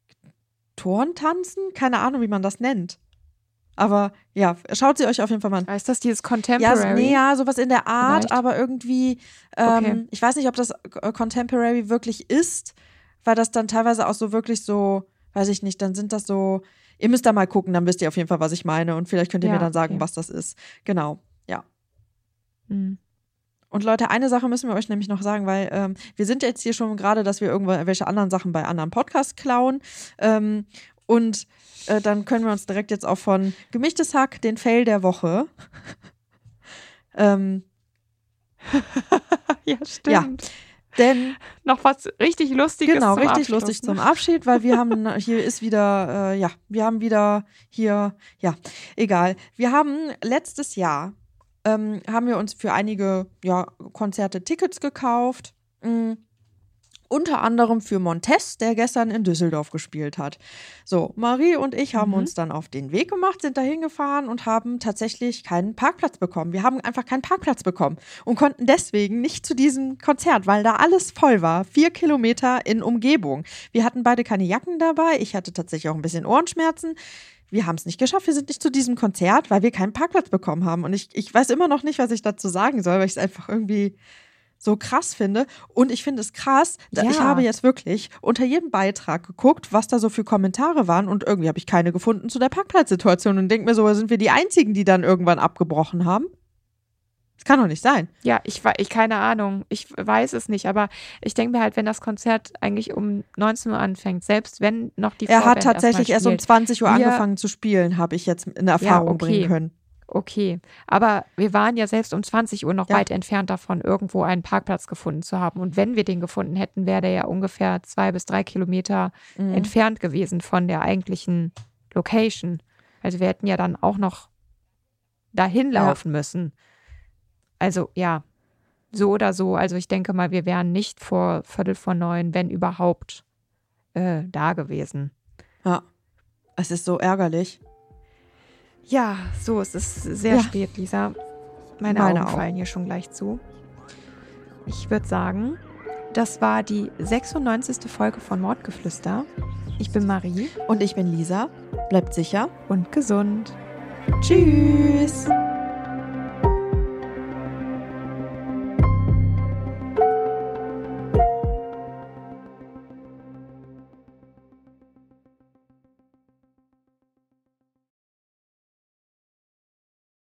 Turntanzen? Keine Ahnung, wie man das nennt. Aber ja, schaut sie euch auf jeden Fall mal an. Ist das dieses Contemporary? Ja, nee, ja, sowas in der Art, vielleicht. Aber irgendwie, ähm, okay. ich weiß nicht, ob das Contemporary wirklich ist, weil das dann teilweise auch so wirklich so, weiß ich nicht, dann sind das so, ihr müsst da mal gucken, dann wisst ihr auf jeden Fall, was ich meine und vielleicht könnt ihr ja, mir dann sagen, okay. was das ist. Genau, ja. Mhm. Und Leute, eine Sache müssen wir euch nämlich noch sagen, weil ähm, wir sind jetzt hier schon gerade, dass wir irgendwelche anderen Sachen bei anderen Podcasts klauen ähm, und äh, dann können wir uns direkt jetzt auch von Gemischtes Hack, den Fail der Woche. ähm, ja, stimmt. Ja. Denn noch was richtig Lustiges genau, zum richtig Abschluss, lustig ne? zum Abschied, weil wir haben, hier ist wieder, äh, ja, wir haben wieder hier, ja, egal. Wir haben letztes Jahr, ähm, haben wir uns für einige, ja, Konzerte Tickets gekauft, mh, unter anderem für Montez, der gestern in Düsseldorf gespielt hat. So, Marie und ich haben mhm. uns dann auf den Weg gemacht, sind da hingefahren und haben tatsächlich keinen Parkplatz bekommen. Wir haben einfach keinen Parkplatz bekommen und konnten deswegen nicht zu diesem Konzert, weil da alles voll war. Vier Kilometer in Umgebung. Wir hatten beide keine Jacken dabei. Ich hatte tatsächlich auch ein bisschen Ohrenschmerzen. Wir haben es nicht geschafft. Wir sind nicht zu diesem Konzert, weil wir keinen Parkplatz bekommen haben. Und ich, ich weiß immer noch nicht, was ich dazu sagen soll, weil ich es einfach irgendwie so krass finde. Und ich finde es krass, ja. ich habe jetzt wirklich unter jedem Beitrag geguckt, was da so für Kommentare waren und irgendwie habe ich keine gefunden zu der Parkplatzsituation und denke mir so, sind wir die Einzigen, die dann irgendwann abgebrochen haben? Das kann doch nicht sein. Ja, ich, ich keine Ahnung. Ich weiß es nicht, aber ich denke mir halt, wenn das Konzert eigentlich um neunzehn Uhr anfängt, selbst wenn noch die Er hat tatsächlich erst um zwanzig Uhr angefangen zu spielen, habe ich jetzt in Erfahrung ja, okay. bringen können. Okay, aber wir waren ja selbst um zwanzig Uhr noch ja. weit entfernt davon, irgendwo einen Parkplatz gefunden zu haben. Und wenn wir den gefunden hätten, wäre der ja ungefähr zwei bis drei Kilometer mhm. entfernt gewesen von der eigentlichen Location. Also wir hätten ja dann auch noch dahin laufen ja. müssen. Also ja, so oder so. Also ich denke mal, wir wären nicht vor Viertel vor neun, wenn überhaupt, äh, da gewesen. Ja, es ist so ärgerlich. Ja, so, es ist sehr ja. spät, Lisa. Meine, Meine Augen, Augen fallen hier schon gleich zu. Ich würde sagen, das war die sechsundneunzigste Folge von Mordgeflüster. Ich bin Marie. Und ich bin Lisa. Bleibt sicher und gesund. Tschüss.